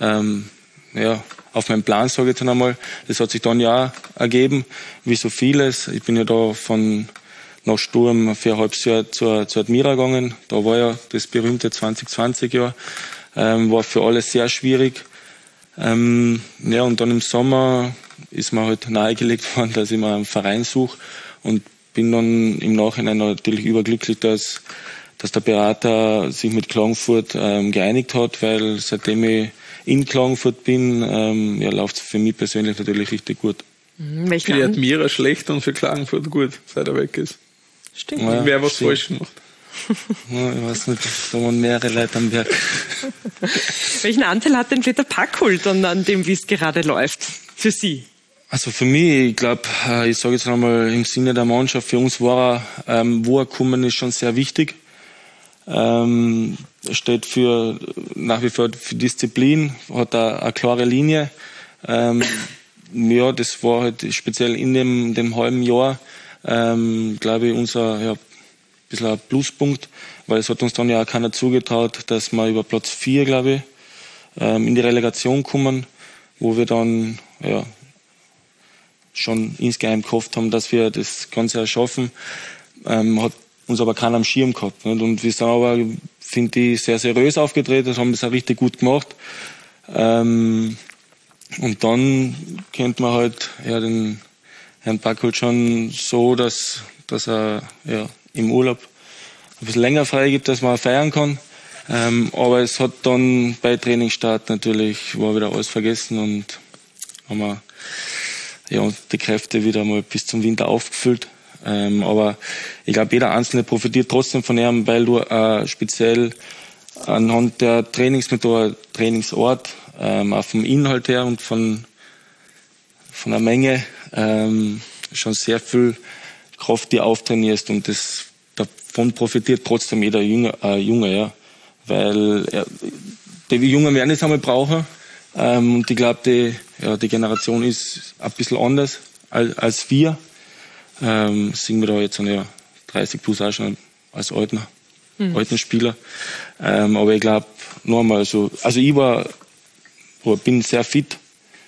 Speaker 3: auf meinem Plan, sage ich jetzt einmal. Das hat sich dann ja auch ergeben, wie so vieles. Ich bin ja da nach Sturm für ein halbes Jahr zur Admira gegangen. Da war ja das berühmte 2020-Jahr. War für alle sehr schwierig. Und dann im Sommer ist mir halt nahegelegt worden, dass ich mir einen Verein suche und bin dann im Nachhinein natürlich überglücklich, dass der Berater sich mit Klagenfurt geeinigt hat, weil seitdem ich in Klagenfurt bin, läuft es für mich persönlich natürlich richtig gut.
Speaker 2: Für die Admira schlecht und für Klagenfurt gut, seit er weg ist.
Speaker 1: Stimmt.
Speaker 2: Ja, wer was falsch gemacht?
Speaker 3: Ja, ich weiß nicht, da waren mehrere Leute am Werk.
Speaker 1: Welchen Anteil hat denn Peter Packhult an dem, wie es gerade läuft, für Sie?
Speaker 3: Also für mich, ich glaube, ich sage jetzt einmal im Sinne der Mannschaft, für uns war er, wo er gekommen ist, schon sehr wichtig. Er steht nach wie vor für Disziplin, hat eine klare Linie. Das war halt speziell in dem halben Jahr, glaube ich, unser bisschen ein Pluspunkt, weil es hat uns dann ja auch keiner zugetraut, dass wir über Platz 4, glaube ich, in die Relegation kommen, wo wir dann schon insgeheim gehofft haben, dass wir das Ganze erschaffen. Hat uns aber keiner am Schirm gehabt. Nicht? Und wir sind aber, finde ich, sehr seriös aufgetreten, haben das auch richtig gut gemacht. Und dann kennt man halt den Herrn Backholt schon so, dass er im Urlaub ein bisschen länger frei gibt, dass man feiern kann. Aber es hat dann bei Trainingsstart natürlich, war wieder alles vergessen und haben wir die Kräfte wieder mal bis zum Winter aufgefüllt. Aber ich glaube, jeder Einzelne profitiert trotzdem von ihm, weil du speziell anhand der Trainingsmethode, Trainingsort, auch vom Inhalt her und von der Menge schon sehr viel Kraft dir auftrainierst und davon profitiert trotzdem jeder Junge, ja. Weil die Jungen werden es einmal brauchen. Und ich glaube, die Generation ist ein bisschen anders als wir. Sind wir da jetzt 30 plus auch schon als alten Spieler. Aber ich glaube, noch einmal so, also ich bin sehr fit.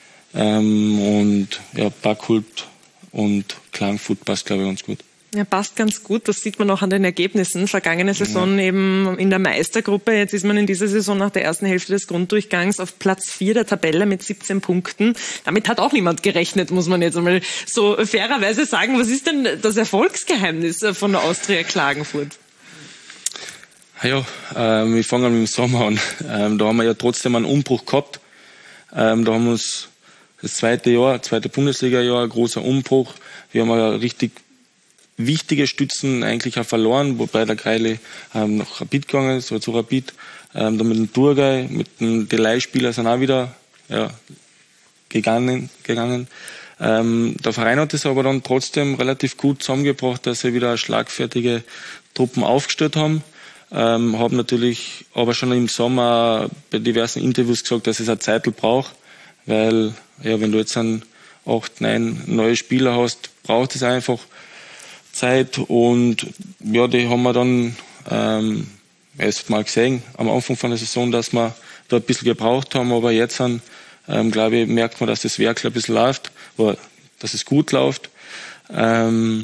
Speaker 3: Und Backholt und Klagenfurt passt, glaube ich, ganz gut.
Speaker 1: Ja, passt ganz gut. Das sieht man auch an den Ergebnissen. Vergangene Saison eben in der Meistergruppe. Jetzt ist man in dieser Saison nach der ersten Hälfte des Grunddurchgangs auf Platz 4 der Tabelle mit 17 Punkten. Damit hat auch niemand gerechnet, muss man jetzt einmal so fairerweise sagen. Was ist denn das Erfolgsgeheimnis von der Austria Klagenfurt?
Speaker 3: Wir fangen mit dem Sommer an. Da haben wir ja trotzdem einen Umbruch gehabt. Da haben wir uns das zweite Bundesliga-Jahr, ein großer Umbruch. Wir haben ja richtig wichtige Stützen eigentlich auch verloren, wobei der Kreile nach Rapid gegangen ist, oder zu Rapid. Dann mit dem Turgay, mit dem Delay-Spieler sind auch wieder gegangen. Der Verein hat es aber dann trotzdem relativ gut zusammengebracht, dass sie wieder schlagfertige Truppen aufgestellt haben. Haben natürlich aber schon im Sommer bei diversen Interviews gesagt, dass es eine Zeit braucht, weil wenn du jetzt 8, 9 neue Spieler hast, braucht es einfach Zeit und die haben wir dann erst mal gesehen am Anfang von der Saison, dass wir da ein bisschen gebraucht haben, aber jetzt glaube ich, merkt man, dass das Werk ein bisschen läuft, oder dass es gut läuft. Und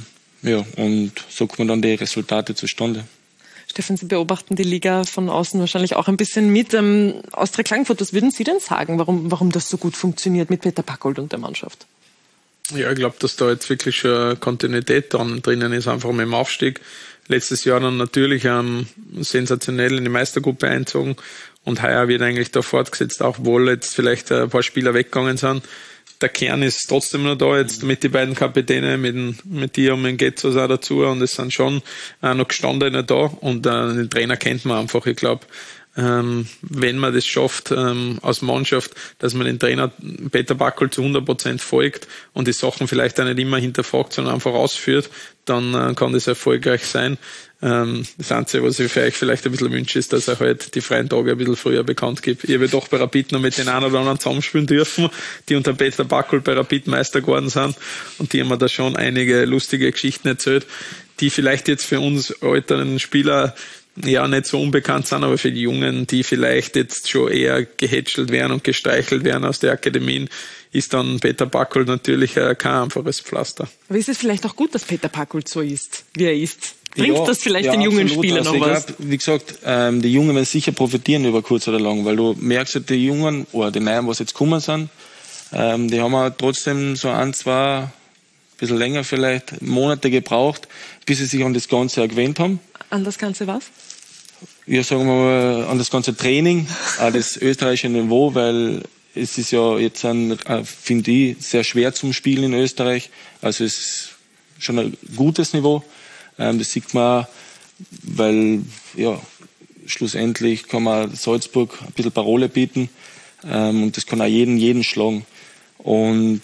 Speaker 3: so kommen dann die Resultate zustande.
Speaker 1: Stefan, Sie beobachten die Liga von außen wahrscheinlich auch ein bisschen mit. Austria Klagenfurt, was würden Sie denn sagen, warum das so gut funktioniert mit Peter Backholt und der Mannschaft?
Speaker 2: Ja, ich glaube, dass da jetzt wirklich schon Kontinuität drinnen ist, einfach mit dem Aufstieg. Letztes Jahr dann natürlich sensationell in die Meistergruppe einzogen und heuer wird eigentlich da fortgesetzt, auch wohl jetzt vielleicht ein paar Spieler weggegangen sind. Der Kern ist trotzdem noch da, jetzt mit den beiden Kapitänen, mit dir und mit Getzos auch dazu, und es sind schon noch Gestandene da und den Trainer kennt man einfach. Ich glaube, wenn man das schafft als Mannschaft, dass man den Trainer Peter Backholt zu 100% folgt und die Sachen vielleicht auch nicht immer hinterfragt, sondern einfach ausführt, dann kann das erfolgreich sein. Das Einzige, was ich für euch vielleicht ein bisschen wünsche, ist, dass er halt die freien Tage ein bisschen früher bekannt gibt. Ich habe doch bei Rapid noch mit den einen oder anderen zusammenspielen dürfen, die unter Peter Backholt bei Rapid Meister geworden sind, und die haben mir da schon einige lustige Geschichten erzählt, die vielleicht jetzt für uns älteren Spieler nicht so unbekannt sind, aber für die Jungen, die vielleicht jetzt schon eher gehätschelt werden und gestreichelt werden aus der Akademien, ist dann Peter Backholt natürlich kein einfaches Pflaster.
Speaker 1: Aber ist es vielleicht auch gut, dass Peter Backholt so ist, wie er ist? Bringt das vielleicht den jungen Spielern noch was?
Speaker 3: Glaub, wie gesagt, die Jungen werden sicher profitieren über kurz oder lang, weil du merkst, die Jungen, oder die Neuen, was jetzt gekommen sind, die haben wir trotzdem so 1, 2, ein bisschen länger vielleicht, Monate gebraucht, bis sie sich an das Ganze gewöhnt haben.
Speaker 1: An das Ganze was?
Speaker 3: Ja, sagen wir mal, an das ganze Training, an das österreichische Niveau, weil es ist ja jetzt, finde ich, sehr schwer zum Spielen in Österreich. Also es ist schon ein gutes Niveau. Das sieht man, weil schlussendlich kann man Salzburg ein bisschen Parole bieten, und das kann auch jeden schlagen. Und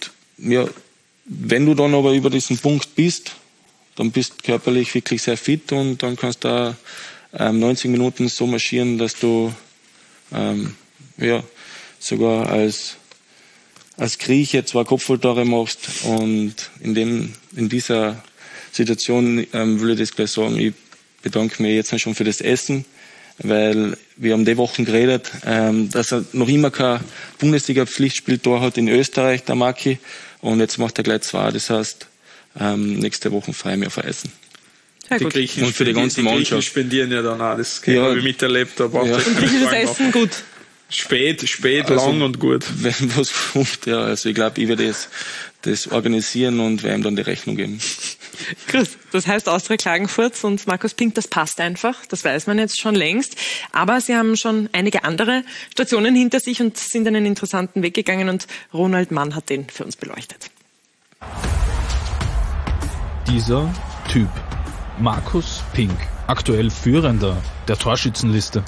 Speaker 3: wenn du dann aber über diesen Punkt bist, dann bist du körperlich wirklich sehr fit und dann kannst du 90 Minuten so marschieren, dass du sogar als Grieche 2 Kopfballtore machst. Und in dieser Situation will ich das gleich sagen, ich bedanke mich jetzt schon für das Essen, weil wir haben die Wochen geredet, dass er noch immer kein Bundesliga-Pflichtspieltor hat in Österreich, der Maki, und jetzt macht er gleich 2, das heißt nächste Woche frei mehr für Essen.
Speaker 2: Die Griechen
Speaker 3: und für die ganze Mannschaft.
Speaker 2: Die Griechen spendieren ja dann auch. Das habe ich miterlebt. Da braucht
Speaker 1: Und griechisches Essen gut.
Speaker 2: Spät,
Speaker 3: also,
Speaker 2: lang und gut.
Speaker 3: Wenn was kommt, ja. Also ich glaube, ich werde das organisieren und werde ihm dann die Rechnung geben.
Speaker 1: Gut, das heißt Austria Klagenfurt und Markus Pink, das passt einfach, das weiß man jetzt schon längst. Aber Sie haben schon einige andere Stationen hinter sich und sind einen interessanten Weg gegangen und Ronald Mann hat den für uns beleuchtet.
Speaker 7: Dieser Typ, Markus Pink, aktuell Führender der Torschützenliste.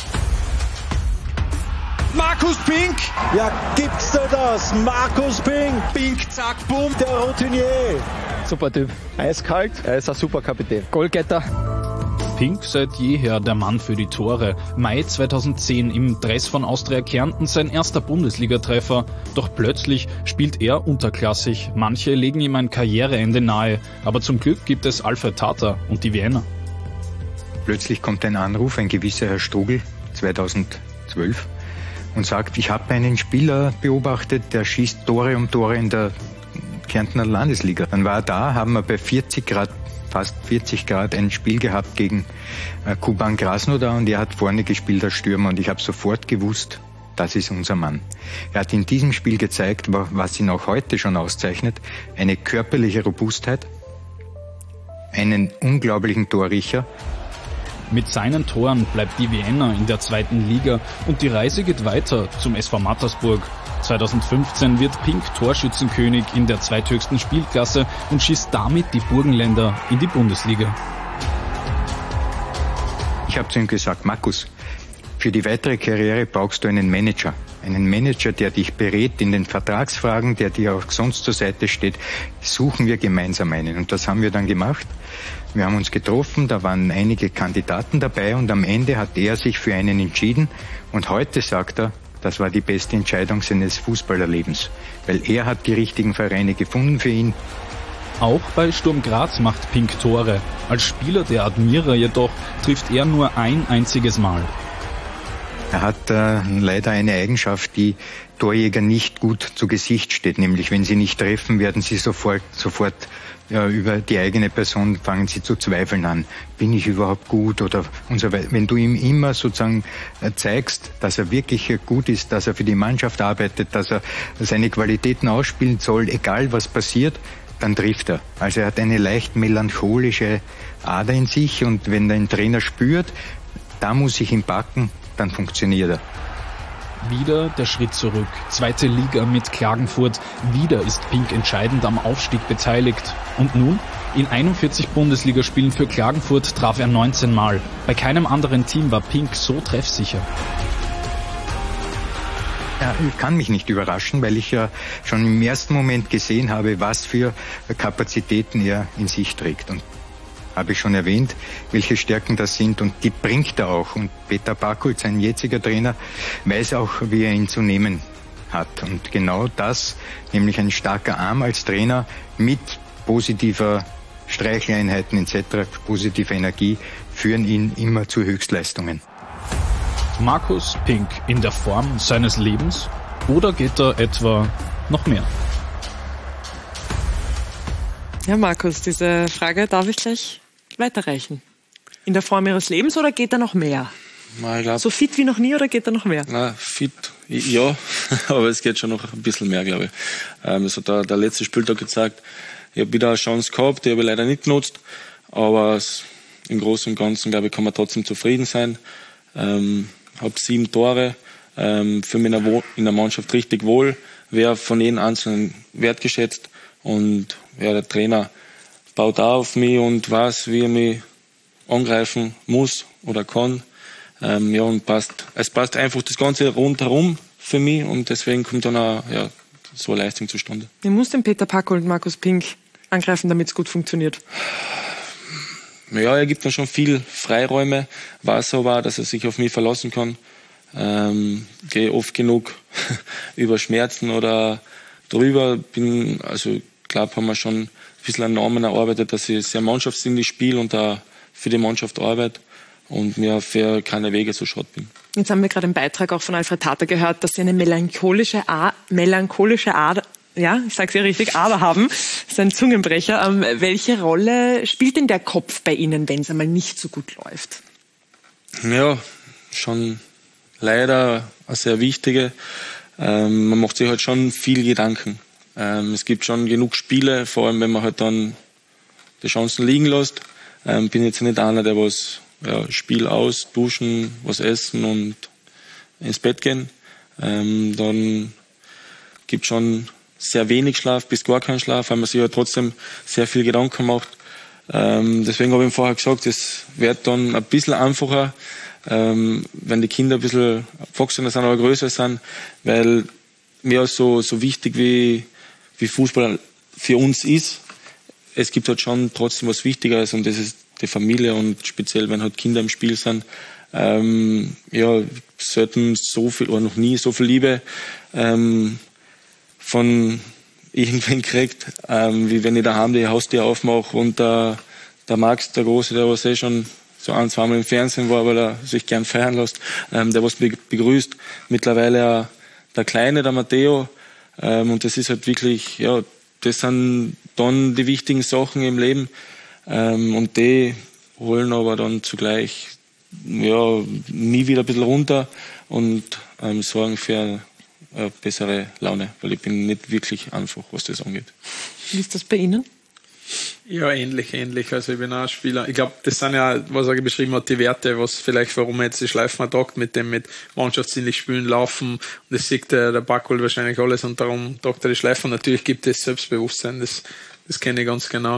Speaker 9: Markus Pink! Ja, gibt's da das? Markus Pink! Pink, zack, bumm, der Routinier!
Speaker 10: Super Typ. Eiskalt, er ist ein super Kapitän. Goalgetter.
Speaker 7: Pink seit jeher der Mann für die Tore. Mai 2010 im Dress von Austria Kärnten sein erster Bundesligatreffer. Doch plötzlich spielt er unterklassig. Manche legen ihm ein Karriereende nahe. Aber zum Glück gibt es Alfred Tata und die Vienna.
Speaker 11: Plötzlich kommt ein Anruf, ein gewisser Herr Strugel, 2012, und sagt, ich habe einen Spieler beobachtet, der schießt Tore um Tore in der Kärntner Landesliga. Dann war er da, haben wir bei 40 Grad, fast 40 Grad ein Spiel gehabt gegen Kuban Krasnodar und er hat vorne gespielt als Stürmer und ich habe sofort gewusst, das ist unser Mann. Er hat in diesem Spiel gezeigt, was ihn auch heute schon auszeichnet, eine körperliche Robustheit, einen unglaublichen Torriecher.
Speaker 7: Mit seinen Toren bleibt die Vienna in der 2. Liga und die Reise geht weiter zum SV Mattersburg. 2015 wird Pink Torschützenkönig in der zweithöchsten Spielklasse und schießt damit die Burgenländer in die Bundesliga.
Speaker 11: Ich habe zu ihm gesagt, Markus, für die weitere Karriere brauchst du einen Manager. Einen Manager, der dich berät in den Vertragsfragen, der dir auch sonst zur Seite steht. Suchen wir gemeinsam einen. Und das haben wir dann gemacht. Wir haben uns getroffen, da waren einige Kandidaten dabei und am Ende hat er sich für einen entschieden. Und heute sagt er, das war die beste Entscheidung seines Fußballerlebens. Weil er hat die richtigen Vereine gefunden für ihn.
Speaker 7: Auch bei Sturm Graz macht Pink Tore. Als Spieler der Admira jedoch trifft er nur ein einziges Mal.
Speaker 11: Er hat leider eine Eigenschaft, die Torjäger nicht gut zu Gesicht steht. Nämlich, wenn sie nicht treffen, werden sie sofort über die eigene Person fangen sie zu zweifeln an. Bin ich überhaupt gut oder und so weiter. Wenn du ihm immer sozusagen zeigst, dass er wirklich gut ist, dass er für die Mannschaft arbeitet, dass er seine Qualitäten ausspielen soll, egal was passiert, dann trifft er. Also er hat eine leicht melancholische Ader in sich und wenn ein Trainer spürt, da muss ich ihn packen, dann funktioniert er.
Speaker 7: Wieder der Schritt zurück. 2. Liga mit Klagenfurt. Wieder ist Pink entscheidend am Aufstieg beteiligt. Und nun? In 41 Bundesligaspielen für Klagenfurt traf er 19 Mal. Bei keinem anderen Team war Pink so treffsicher.
Speaker 11: Ja, kann mich nicht überraschen, weil ich ja schon im ersten Moment gesehen habe, was für Kapazitäten er in sich trägt. Und habe ich schon erwähnt, welche Stärken das sind und die bringt er auch. Und Peter Pakult, sein jetziger Trainer, weiß auch, wie er ihn zu nehmen hat. Und genau das, nämlich ein starker Arm als Trainer mit positiver Streicheleinheiten etc., positiver Energie, führen ihn immer zu Höchstleistungen.
Speaker 7: Markus Pink in der Form seines Lebens oder geht da etwa noch mehr?
Speaker 1: Ja, Markus, diese Frage darf ich gleich weiterreichen. In der Form Ihres Lebens oder geht da noch mehr?
Speaker 3: Na, ich glaub,
Speaker 1: so fit wie noch nie oder geht da noch mehr?
Speaker 3: Na, fit, ja, aber es geht schon noch ein bisschen mehr, glaube ich. Es hat der letzte Spieltag gezeigt, ich habe wieder eine Chance gehabt, die habe ich leider nicht genutzt, aber im Großen und Ganzen, glaube ich, kann man trotzdem zufrieden sein. Habe 7 Tore, für mich in der Mannschaft richtig wohl, wäre von jedem Einzelnen wertgeschätzt und ja, der Trainer baut auf mich und weiß, wie er mich angreifen muss oder kann. Ja, und es passt einfach das Ganze rundherum für mich und deswegen kommt dann auch so eine Leistung zustande.
Speaker 1: Wie muss denn Peter Pakult und Markus Pink angreifen, damit es gut funktioniert?
Speaker 3: Ja, er gibt mir schon viel Freiräume, weiß aber, dass er sich auf mich verlassen kann. Gehe oft genug über Schmerzen oder drüber. Glaube, haben wir schon ein bisschen an Normen erarbeitet, dass ich sehr mannschaftsdienlich spiele und da für die Mannschaft arbeite und mir für keine Wege so schott bin.
Speaker 1: Jetzt haben wir gerade einen Beitrag auch von Alfred Tata gehört, dass Sie eine melancholische Ja, ich sag's ja richtig, aber haben. Das ist ein Zungenbrecher. Welche Rolle spielt denn der Kopf bei Ihnen, wenn es einmal nicht so gut läuft?
Speaker 3: Ja, schon leider eine sehr wichtige. Man macht sich halt schon viel Gedanken. Es gibt schon genug Spiele, vor allem wenn man halt dann die Chancen liegen lässt. Bin jetzt nicht einer, der was Spiel aus, duschen, was essen und ins Bett gehen. Dann gibt schon sehr wenig Schlaf bis gar keinen Schlaf, weil man sich ja trotzdem sehr viel Gedanken macht. Deswegen habe ich ihm vorher gesagt, es wird dann ein bisschen einfacher, wenn die Kinder ein bisschen erwachsener sind oder größer sind, weil mir so wichtig wie Fußball für uns ist, es gibt halt schon trotzdem was Wichtigeres und das ist die Familie und speziell wenn halt Kinder im Spiel sind, selten so viel oder noch nie so viel Liebe von irgendwen kriegt, wie wenn ich daheim die Haustür aufmache und der Max, der Große, der was schon so 1-2 Mal im Fernsehen war, weil er sich gern feiern lässt, der was mich begrüßt. Mittlerweile der Kleine, der Matteo, und das ist halt wirklich, das sind dann die wichtigen Sachen im Leben, und die holen aber dann zugleich, nie wieder ein bisschen runter und sorgen für eine bessere Laune, weil ich bin nicht wirklich einfach, was das angeht.
Speaker 1: Wie ist das bei Ihnen?
Speaker 2: Ja, ähnlich. Also ich bin auch ein Spieler. Ich glaube, das sind ja, was er beschrieben hat, die Werte, was vielleicht, warum er jetzt die Schleifen tragt, mit mannschaftsdienlich spielen, laufen. Und das sieht der Backhol wahrscheinlich alles und darum tragt er die Schleifen. Natürlich gibt es Selbstbewusstsein, das kenne ich ganz genau.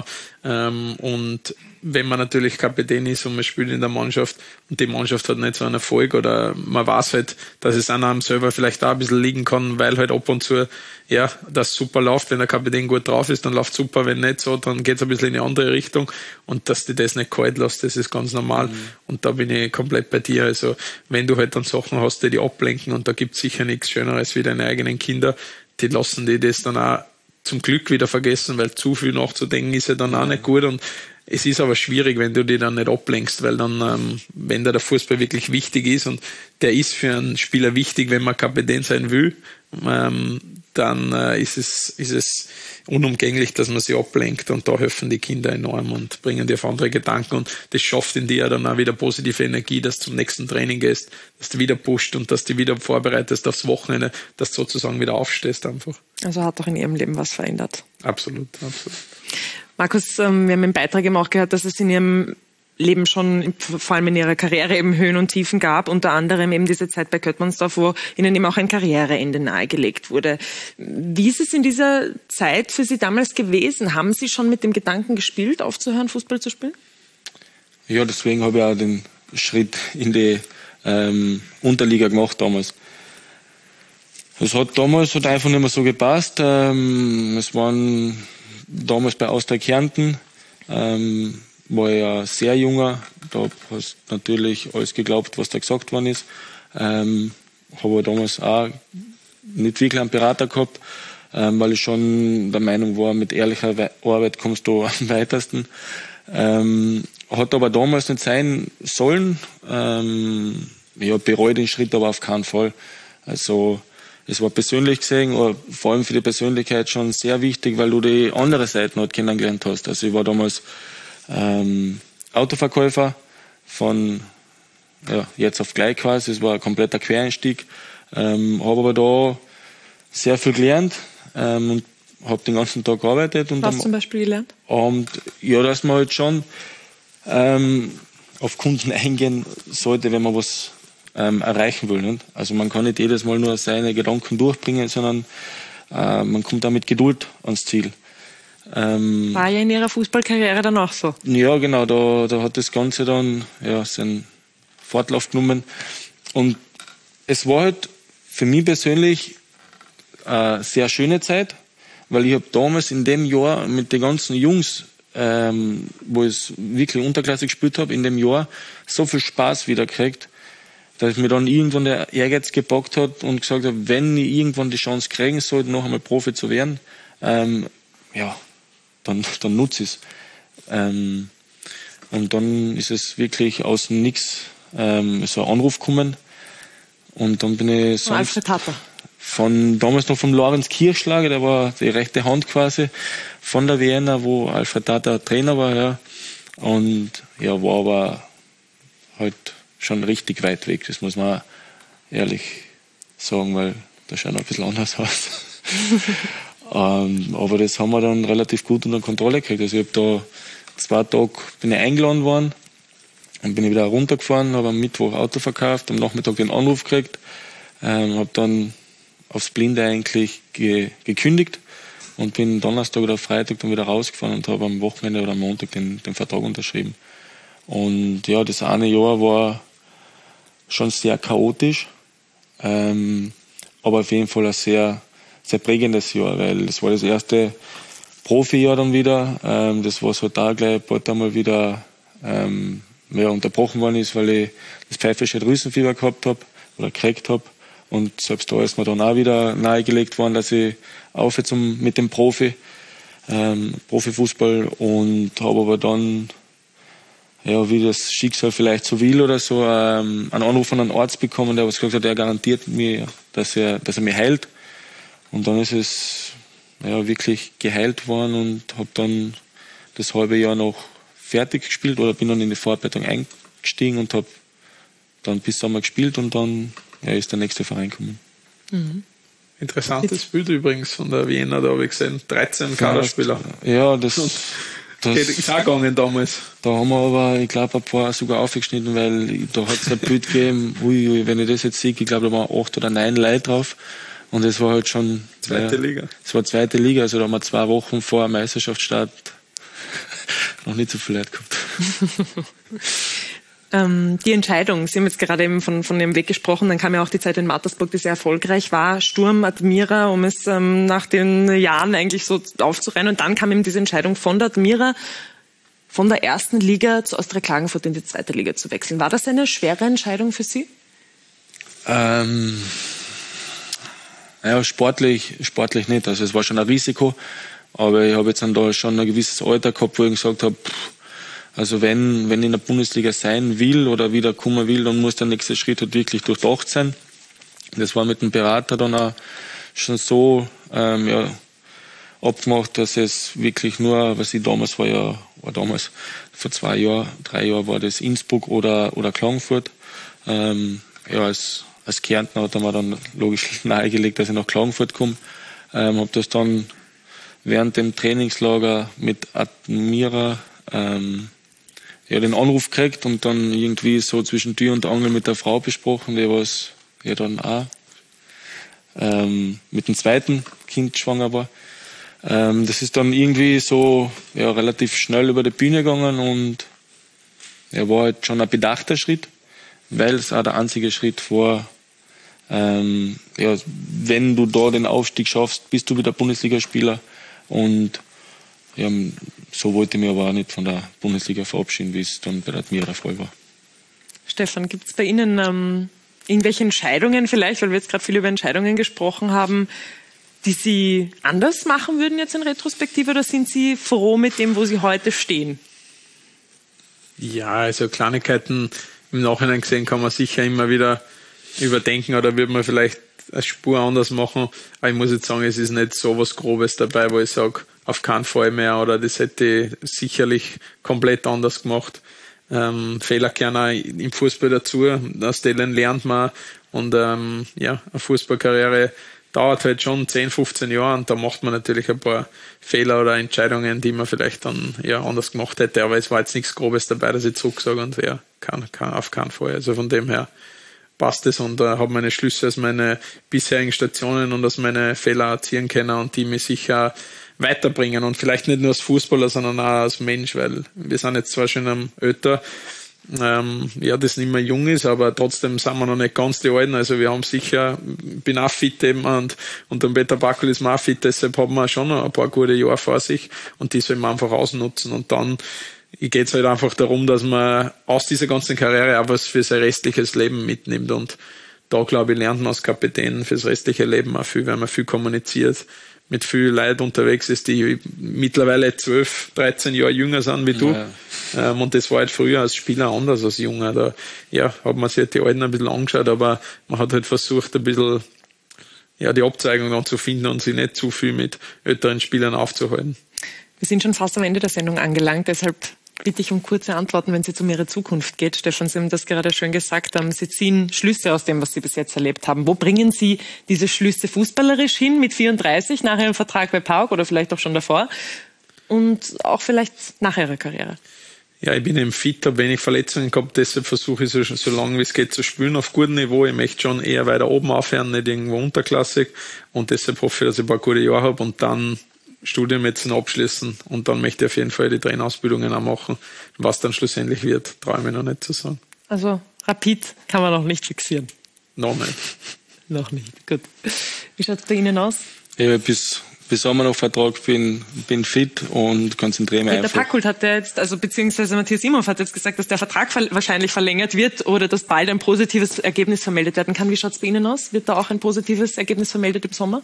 Speaker 2: Und wenn man natürlich Kapitän ist und man spielt in der Mannschaft und die Mannschaft hat nicht so einen Erfolg oder man weiß halt, dass es einem selber vielleicht auch ein bisschen liegen kann, weil halt ab und zu, das super läuft. Wenn der Kapitän gut drauf ist, dann läuft super. Wenn nicht so, dann geht es ein bisschen in eine andere Richtung. Und dass dir das nicht kalt lässt, das ist ganz normal. Und da bin ich komplett bei dir. Also, wenn du halt dann Sachen hast, die ablenken, und da gibt es sicher nichts Schöneres wie deine eigenen Kinder, die lassen die das dann auch zum Glück wieder vergessen, weil zu viel nachzudenken ist ja dann auch nicht gut. Und es ist aber schwierig, wenn du die dann nicht ablenkst, weil dann, wenn da der Fußball wirklich wichtig ist, und der ist für einen Spieler wichtig, wenn man Kapitän sein will, dann ist es unumgänglich, dass man sie ablenkt, und da helfen die Kinder enorm und bringen dir auf andere Gedanken, und das schafft in dir dann auch wieder positive Energie, dass du zum nächsten Training gehst, dass du wieder pusht und dass du wieder vorbereitest aufs Wochenende, dass du sozusagen wieder aufstehst einfach.
Speaker 1: Also hat auch in Ihrem Leben was verändert?
Speaker 2: Absolut.
Speaker 1: Markus, wir haben im Beitrag eben auch gehört, dass es in Ihrem Leben schon, vor allem in Ihrer Karriere, eben Höhen und Tiefen gab, unter anderem eben diese Zeit bei Köttmannsdorf, wo Ihnen eben auch ein Karriereende nahegelegt wurde. Wie ist es in dieser Zeit für Sie damals gewesen? Haben Sie schon mit dem Gedanken gespielt, aufzuhören, Fußball zu spielen?
Speaker 3: Ja, deswegen habe ich auch den Schritt in die Unterliga gemacht damals. Es hat damals einfach nicht mehr so gepasst. Es waren damals bei Austria Kärnten, war ich ja sehr junger, da hast du natürlich alles geglaubt, was da gesagt worden ist. Habe aber damals auch nicht wirklich einen Berater gehabt, weil ich schon der Meinung war, mit ehrlicher Arbeit kommst du am weitesten. Hat aber damals nicht sein sollen. Bereue den Schritt aber auf keinen Fall. Also es war persönlich gesehen, vor allem für die Persönlichkeit schon sehr wichtig, weil du die andere Seite noch kennengelernt hast. Also ich war damals Autoverkäufer von jetzt auf gleich quasi. Es war ein kompletter Quereinstieg. Habe aber da sehr viel gelernt und habe den ganzen Tag gearbeitet. Und
Speaker 1: was zum Beispiel gelernt?
Speaker 3: Dass man halt schon auf Kunden eingehen sollte, wenn man was erreichen will. Nicht? Also man kann nicht jedes Mal nur seine Gedanken durchbringen, sondern man kommt da mit Geduld ans Ziel.
Speaker 1: War ja in Ihrer Fußballkarriere dann auch so?
Speaker 3: Ja, genau, da hat das Ganze dann seinen Fortlauf genommen. Und es war halt für mich persönlich eine sehr schöne Zeit, weil ich habe damals in dem Jahr mit den ganzen Jungs, wo ich wirklich Unterklasse gespielt habe, in dem Jahr so viel Spaß wieder gekriegt, dass mir dann irgendwann der Ehrgeiz gepackt hat und gesagt habe, wenn ich irgendwann die Chance kriegen sollte, noch einmal Profi zu werden, dann nutze ich es. Und dann ist es wirklich aus dem Nix so ein Anruf gekommen. Und dann bin ich
Speaker 1: Alfred Hatter.
Speaker 3: damals noch vom Lorenz Kirchschlager, der war die rechte Hand quasi von der Vienna, wo Alfred Tata Trainer war, ja. Und ja, war aber halt schon richtig weit weg, das muss man ehrlich sagen, weil das schaut noch ein bisschen anders aus. Aber das haben wir dann relativ gut unter Kontrolle gekriegt. Also ich habe da 2 Tage bin ich eingeladen worden, dann bin ich wieder runtergefahren, habe am Mittwoch Auto verkauft, am Nachmittag den Anruf gekriegt, habe dann aufs Blinde eigentlich gekündigt und bin Donnerstag oder Freitag dann wieder rausgefahren und habe am Wochenende oder am Montag den Vertrag unterschrieben. Und ja, das eine Jahr war schon sehr chaotisch, aber auf jeden Fall ein sehr, sehr prägendes Jahr, weil das war das erste Profijahr dann wieder. Das war so da gleich ein paar Tage mal wieder unterbrochen worden ist, weil ich das pfeifische Drüsenfieber gehabt habe oder gekriegt habe. Und selbst da ist mir dann auch wieder nahegelegt worden, dass ich aufhöre mit dem Profifußball, und habe aber dann, ja, wie das Schicksal vielleicht so will oder so, einen Anruf von einem Arzt bekommen, der was gesagt hat, er garantiert mir, dass er mich heilt. Und dann ist es ja wirklich geheilt worden und habe dann das halbe Jahr noch fertig gespielt oder bin dann in die Vorbereitung eingestiegen und habe dann bis Sommer gespielt und dann ist der nächste Verein gekommen.
Speaker 2: Mhm. Interessantes Bild übrigens von der Vienna, da habe ich gesehen, 13 Kaderspieler.
Speaker 3: Ja, das
Speaker 2: ist auch gegangen damals.
Speaker 3: Da haben wir aber, ich glaube, ein paar sogar aufgeschnitten, weil da hat es ein Bild gegeben, wenn ich das jetzt sehe, ich glaube, da waren 8 oder 9 Leute drauf. Und es war halt schon
Speaker 2: zweite Liga.
Speaker 3: Es war zweite Liga, also da haben wir 2 Wochen vor Meisterschaftsstart noch nicht so viel Leute gehabt.
Speaker 1: Die Entscheidung, Sie haben jetzt gerade eben von dem Weg gesprochen, dann kam ja auch die Zeit in Mattersburg, die sehr erfolgreich war, Sturm Admira, um es nach den Jahren eigentlich so aufzurennen, und dann kam eben diese Entscheidung von der Admira, von der ersten Liga zu Austria Klagenfurt in die zweite Liga zu wechseln. War das eine schwere Entscheidung für Sie?
Speaker 3: Ja, sportlich nicht, also es war schon ein Risiko, aber ich habe jetzt dann da schon ein gewisses Alter gehabt, wo ich gesagt habe, also wenn ich in der Bundesliga sein will oder wieder kommen will, dann muss der nächste Schritt halt wirklich durchdacht sein. Das war mit dem Berater dann auch schon so abgemacht, dass es wirklich nur, was ich damals war damals, vor 2 Jahren, 3 Jahren war das Innsbruck oder Klagenfurt. Als Kärntner hat er mir dann logisch nahegelegt, dass ich nach Klagenfurt komme. Habe das dann während dem Trainingslager mit Admira den Anruf gekriegt und dann irgendwie so zwischen Tür und Angel mit der Frau besprochen, die was ja dann auch mit dem zweiten Kind schwanger war. Das ist dann irgendwie so relativ schnell über die Bühne gegangen und war halt schon ein bedachter Schritt, weil es auch der einzige Schritt war, wenn du da den Aufstieg schaffst, bist du wieder Bundesligaspieler. Und so wollte ich mich aber auch nicht von der Bundesliga verabschieden, wie es dann bei der Admira der Fall war.
Speaker 1: Stefan, gibt es bei Ihnen irgendwelche Entscheidungen vielleicht, weil wir jetzt gerade viel über Entscheidungen gesprochen haben, die Sie anders machen würden jetzt in Retrospektive, oder sind Sie froh mit dem, wo Sie heute stehen?
Speaker 2: Ja, also Kleinigkeiten im Nachhinein gesehen kann man sicher immer wieder überdenken oder würde man vielleicht eine Spur anders machen. Aber ich muss jetzt sagen, es ist nicht so was Grobes dabei, wo ich sage, auf keinen Fall mehr oder das hätte ich sicherlich komplett anders gemacht. Fehler gehören auch im Fußball dazu, aus denen lernt man, und eine Fußballkarriere dauert halt schon 10, 15 Jahre und da macht man natürlich ein paar Fehler oder Entscheidungen, die man vielleicht dann anders gemacht hätte, aber es war jetzt nichts Grobes dabei, dass ich zurücksage und kann auf keinen Fall. Also von dem her passt es und habe meine Schlüsse aus meinen bisherigen Stationen und aus meinen Fehlern ziehen können und die mich sicher weiterbringen und vielleicht nicht nur als Fußballer, sondern auch als Mensch, weil wir sind jetzt zwar schon am älter, das nicht mehr jung ist, aber trotzdem sind wir noch nicht ganz die Alten, also wir haben sicher, bin auch fit eben und der Peter Backel ist auch fit, deshalb haben wir schon noch ein paar gute Jahre vor sich und die sollen wir einfach ausnutzen und dann geht es halt einfach darum, dass man aus dieser ganzen Karriere auch was für sein restliches Leben mitnimmt und da, glaube ich, lernt man als Kapitän fürs restliche Leben auch viel, weil man viel kommuniziert, mit vielen Leuten unterwegs ist, die mittlerweile 12, 13 Jahre jünger sind wie du. Ja. Und das war halt früher als Spieler anders als Junger. Da hat man sich halt die Alten ein bisschen angeschaut, aber man hat halt versucht, ein bisschen die Abzweigung dann zu finden und sich nicht zu viel mit älteren Spielern aufzuhalten.
Speaker 1: Wir sind schon fast am Ende der Sendung angelangt, deshalb bitte ich um kurze Antworten, wenn es jetzt um Ihre Zukunft geht. Stefan, Sie haben das gerade schön gesagt. Sie ziehen Schlüsse aus dem, was Sie bis jetzt erlebt haben. Wo bringen Sie diese Schlüsse fußballerisch hin mit 34 nach Ihrem Vertrag bei PAOK oder vielleicht auch schon davor und auch vielleicht nach Ihrer Karriere?
Speaker 2: Ja, ich bin eben fit, habe wenig Verletzungen gehabt, deshalb versuche ich so lange wie es geht zu spielen auf gutem Niveau. Ich möchte schon eher weiter oben aufhören, nicht irgendwo unterklassig, und deshalb hoffe ich, dass ich ein paar gute Jahre habe und dann Studium jetzt noch abschließen, und dann möchte ich auf jeden Fall die Trainerausbildungen auch machen. Was dann schlussendlich wird, traue ich mir noch nicht zu sagen.
Speaker 1: Also Rapid kann man noch nicht fixieren?
Speaker 2: Noch nicht.
Speaker 1: Noch nicht, gut. Wie schaut es bei Ihnen aus?
Speaker 3: Ja, bis Sommer noch Vertrag, bin fit und konzentriere mich einfach.
Speaker 1: Der Packhult hat jetzt, also beziehungsweise Matthias Imhoff hat jetzt gesagt, dass der Vertrag wahrscheinlich verlängert wird oder dass bald ein positives Ergebnis vermeldet werden kann. Wie schaut es bei Ihnen aus? Wird da auch ein positives Ergebnis vermeldet im Sommer?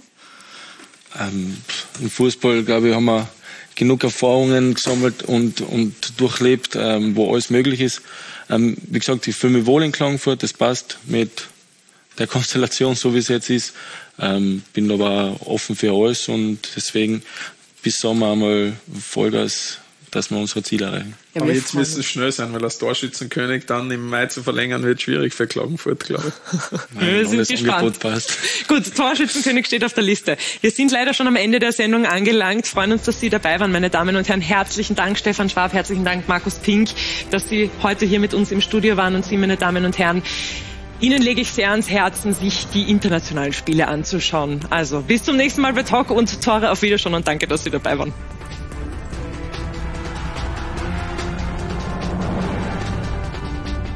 Speaker 3: Im Fußball, glaube ich, haben wir genug Erfahrungen gesammelt und durchlebt, wo alles möglich ist. Wie gesagt, ich fühle mich wohl in Klagenfurt, das passt mit der Konstellation, so wie es jetzt ist. Bin aber offen für alles und deswegen bis Sommer einmal Vollgas, dass wir unsere Ziele erreichen.
Speaker 2: Ja, aber jetzt müssen es schnell sein, weil als Torschützenkönig dann im Mai zu verlängern wird schwierig für Klagenfurt, glaube ich.
Speaker 1: Wir sind gespannt. Gut, Torschützenkönig steht auf der Liste. Wir sind leider schon am Ende der Sendung angelangt. Freuen uns, dass Sie dabei waren, meine Damen und Herren. Herzlichen Dank, Stefan Schwab. Herzlichen Dank, Markus Pink, dass Sie heute hier mit uns im Studio waren. Und Sie, meine Damen und Herren, Ihnen lege ich sehr ans Herzen, sich die internationalen Spiele anzuschauen. Also bis zum nächsten Mal bei Talk und Tore, auf Wiedersehen und danke, dass Sie dabei waren.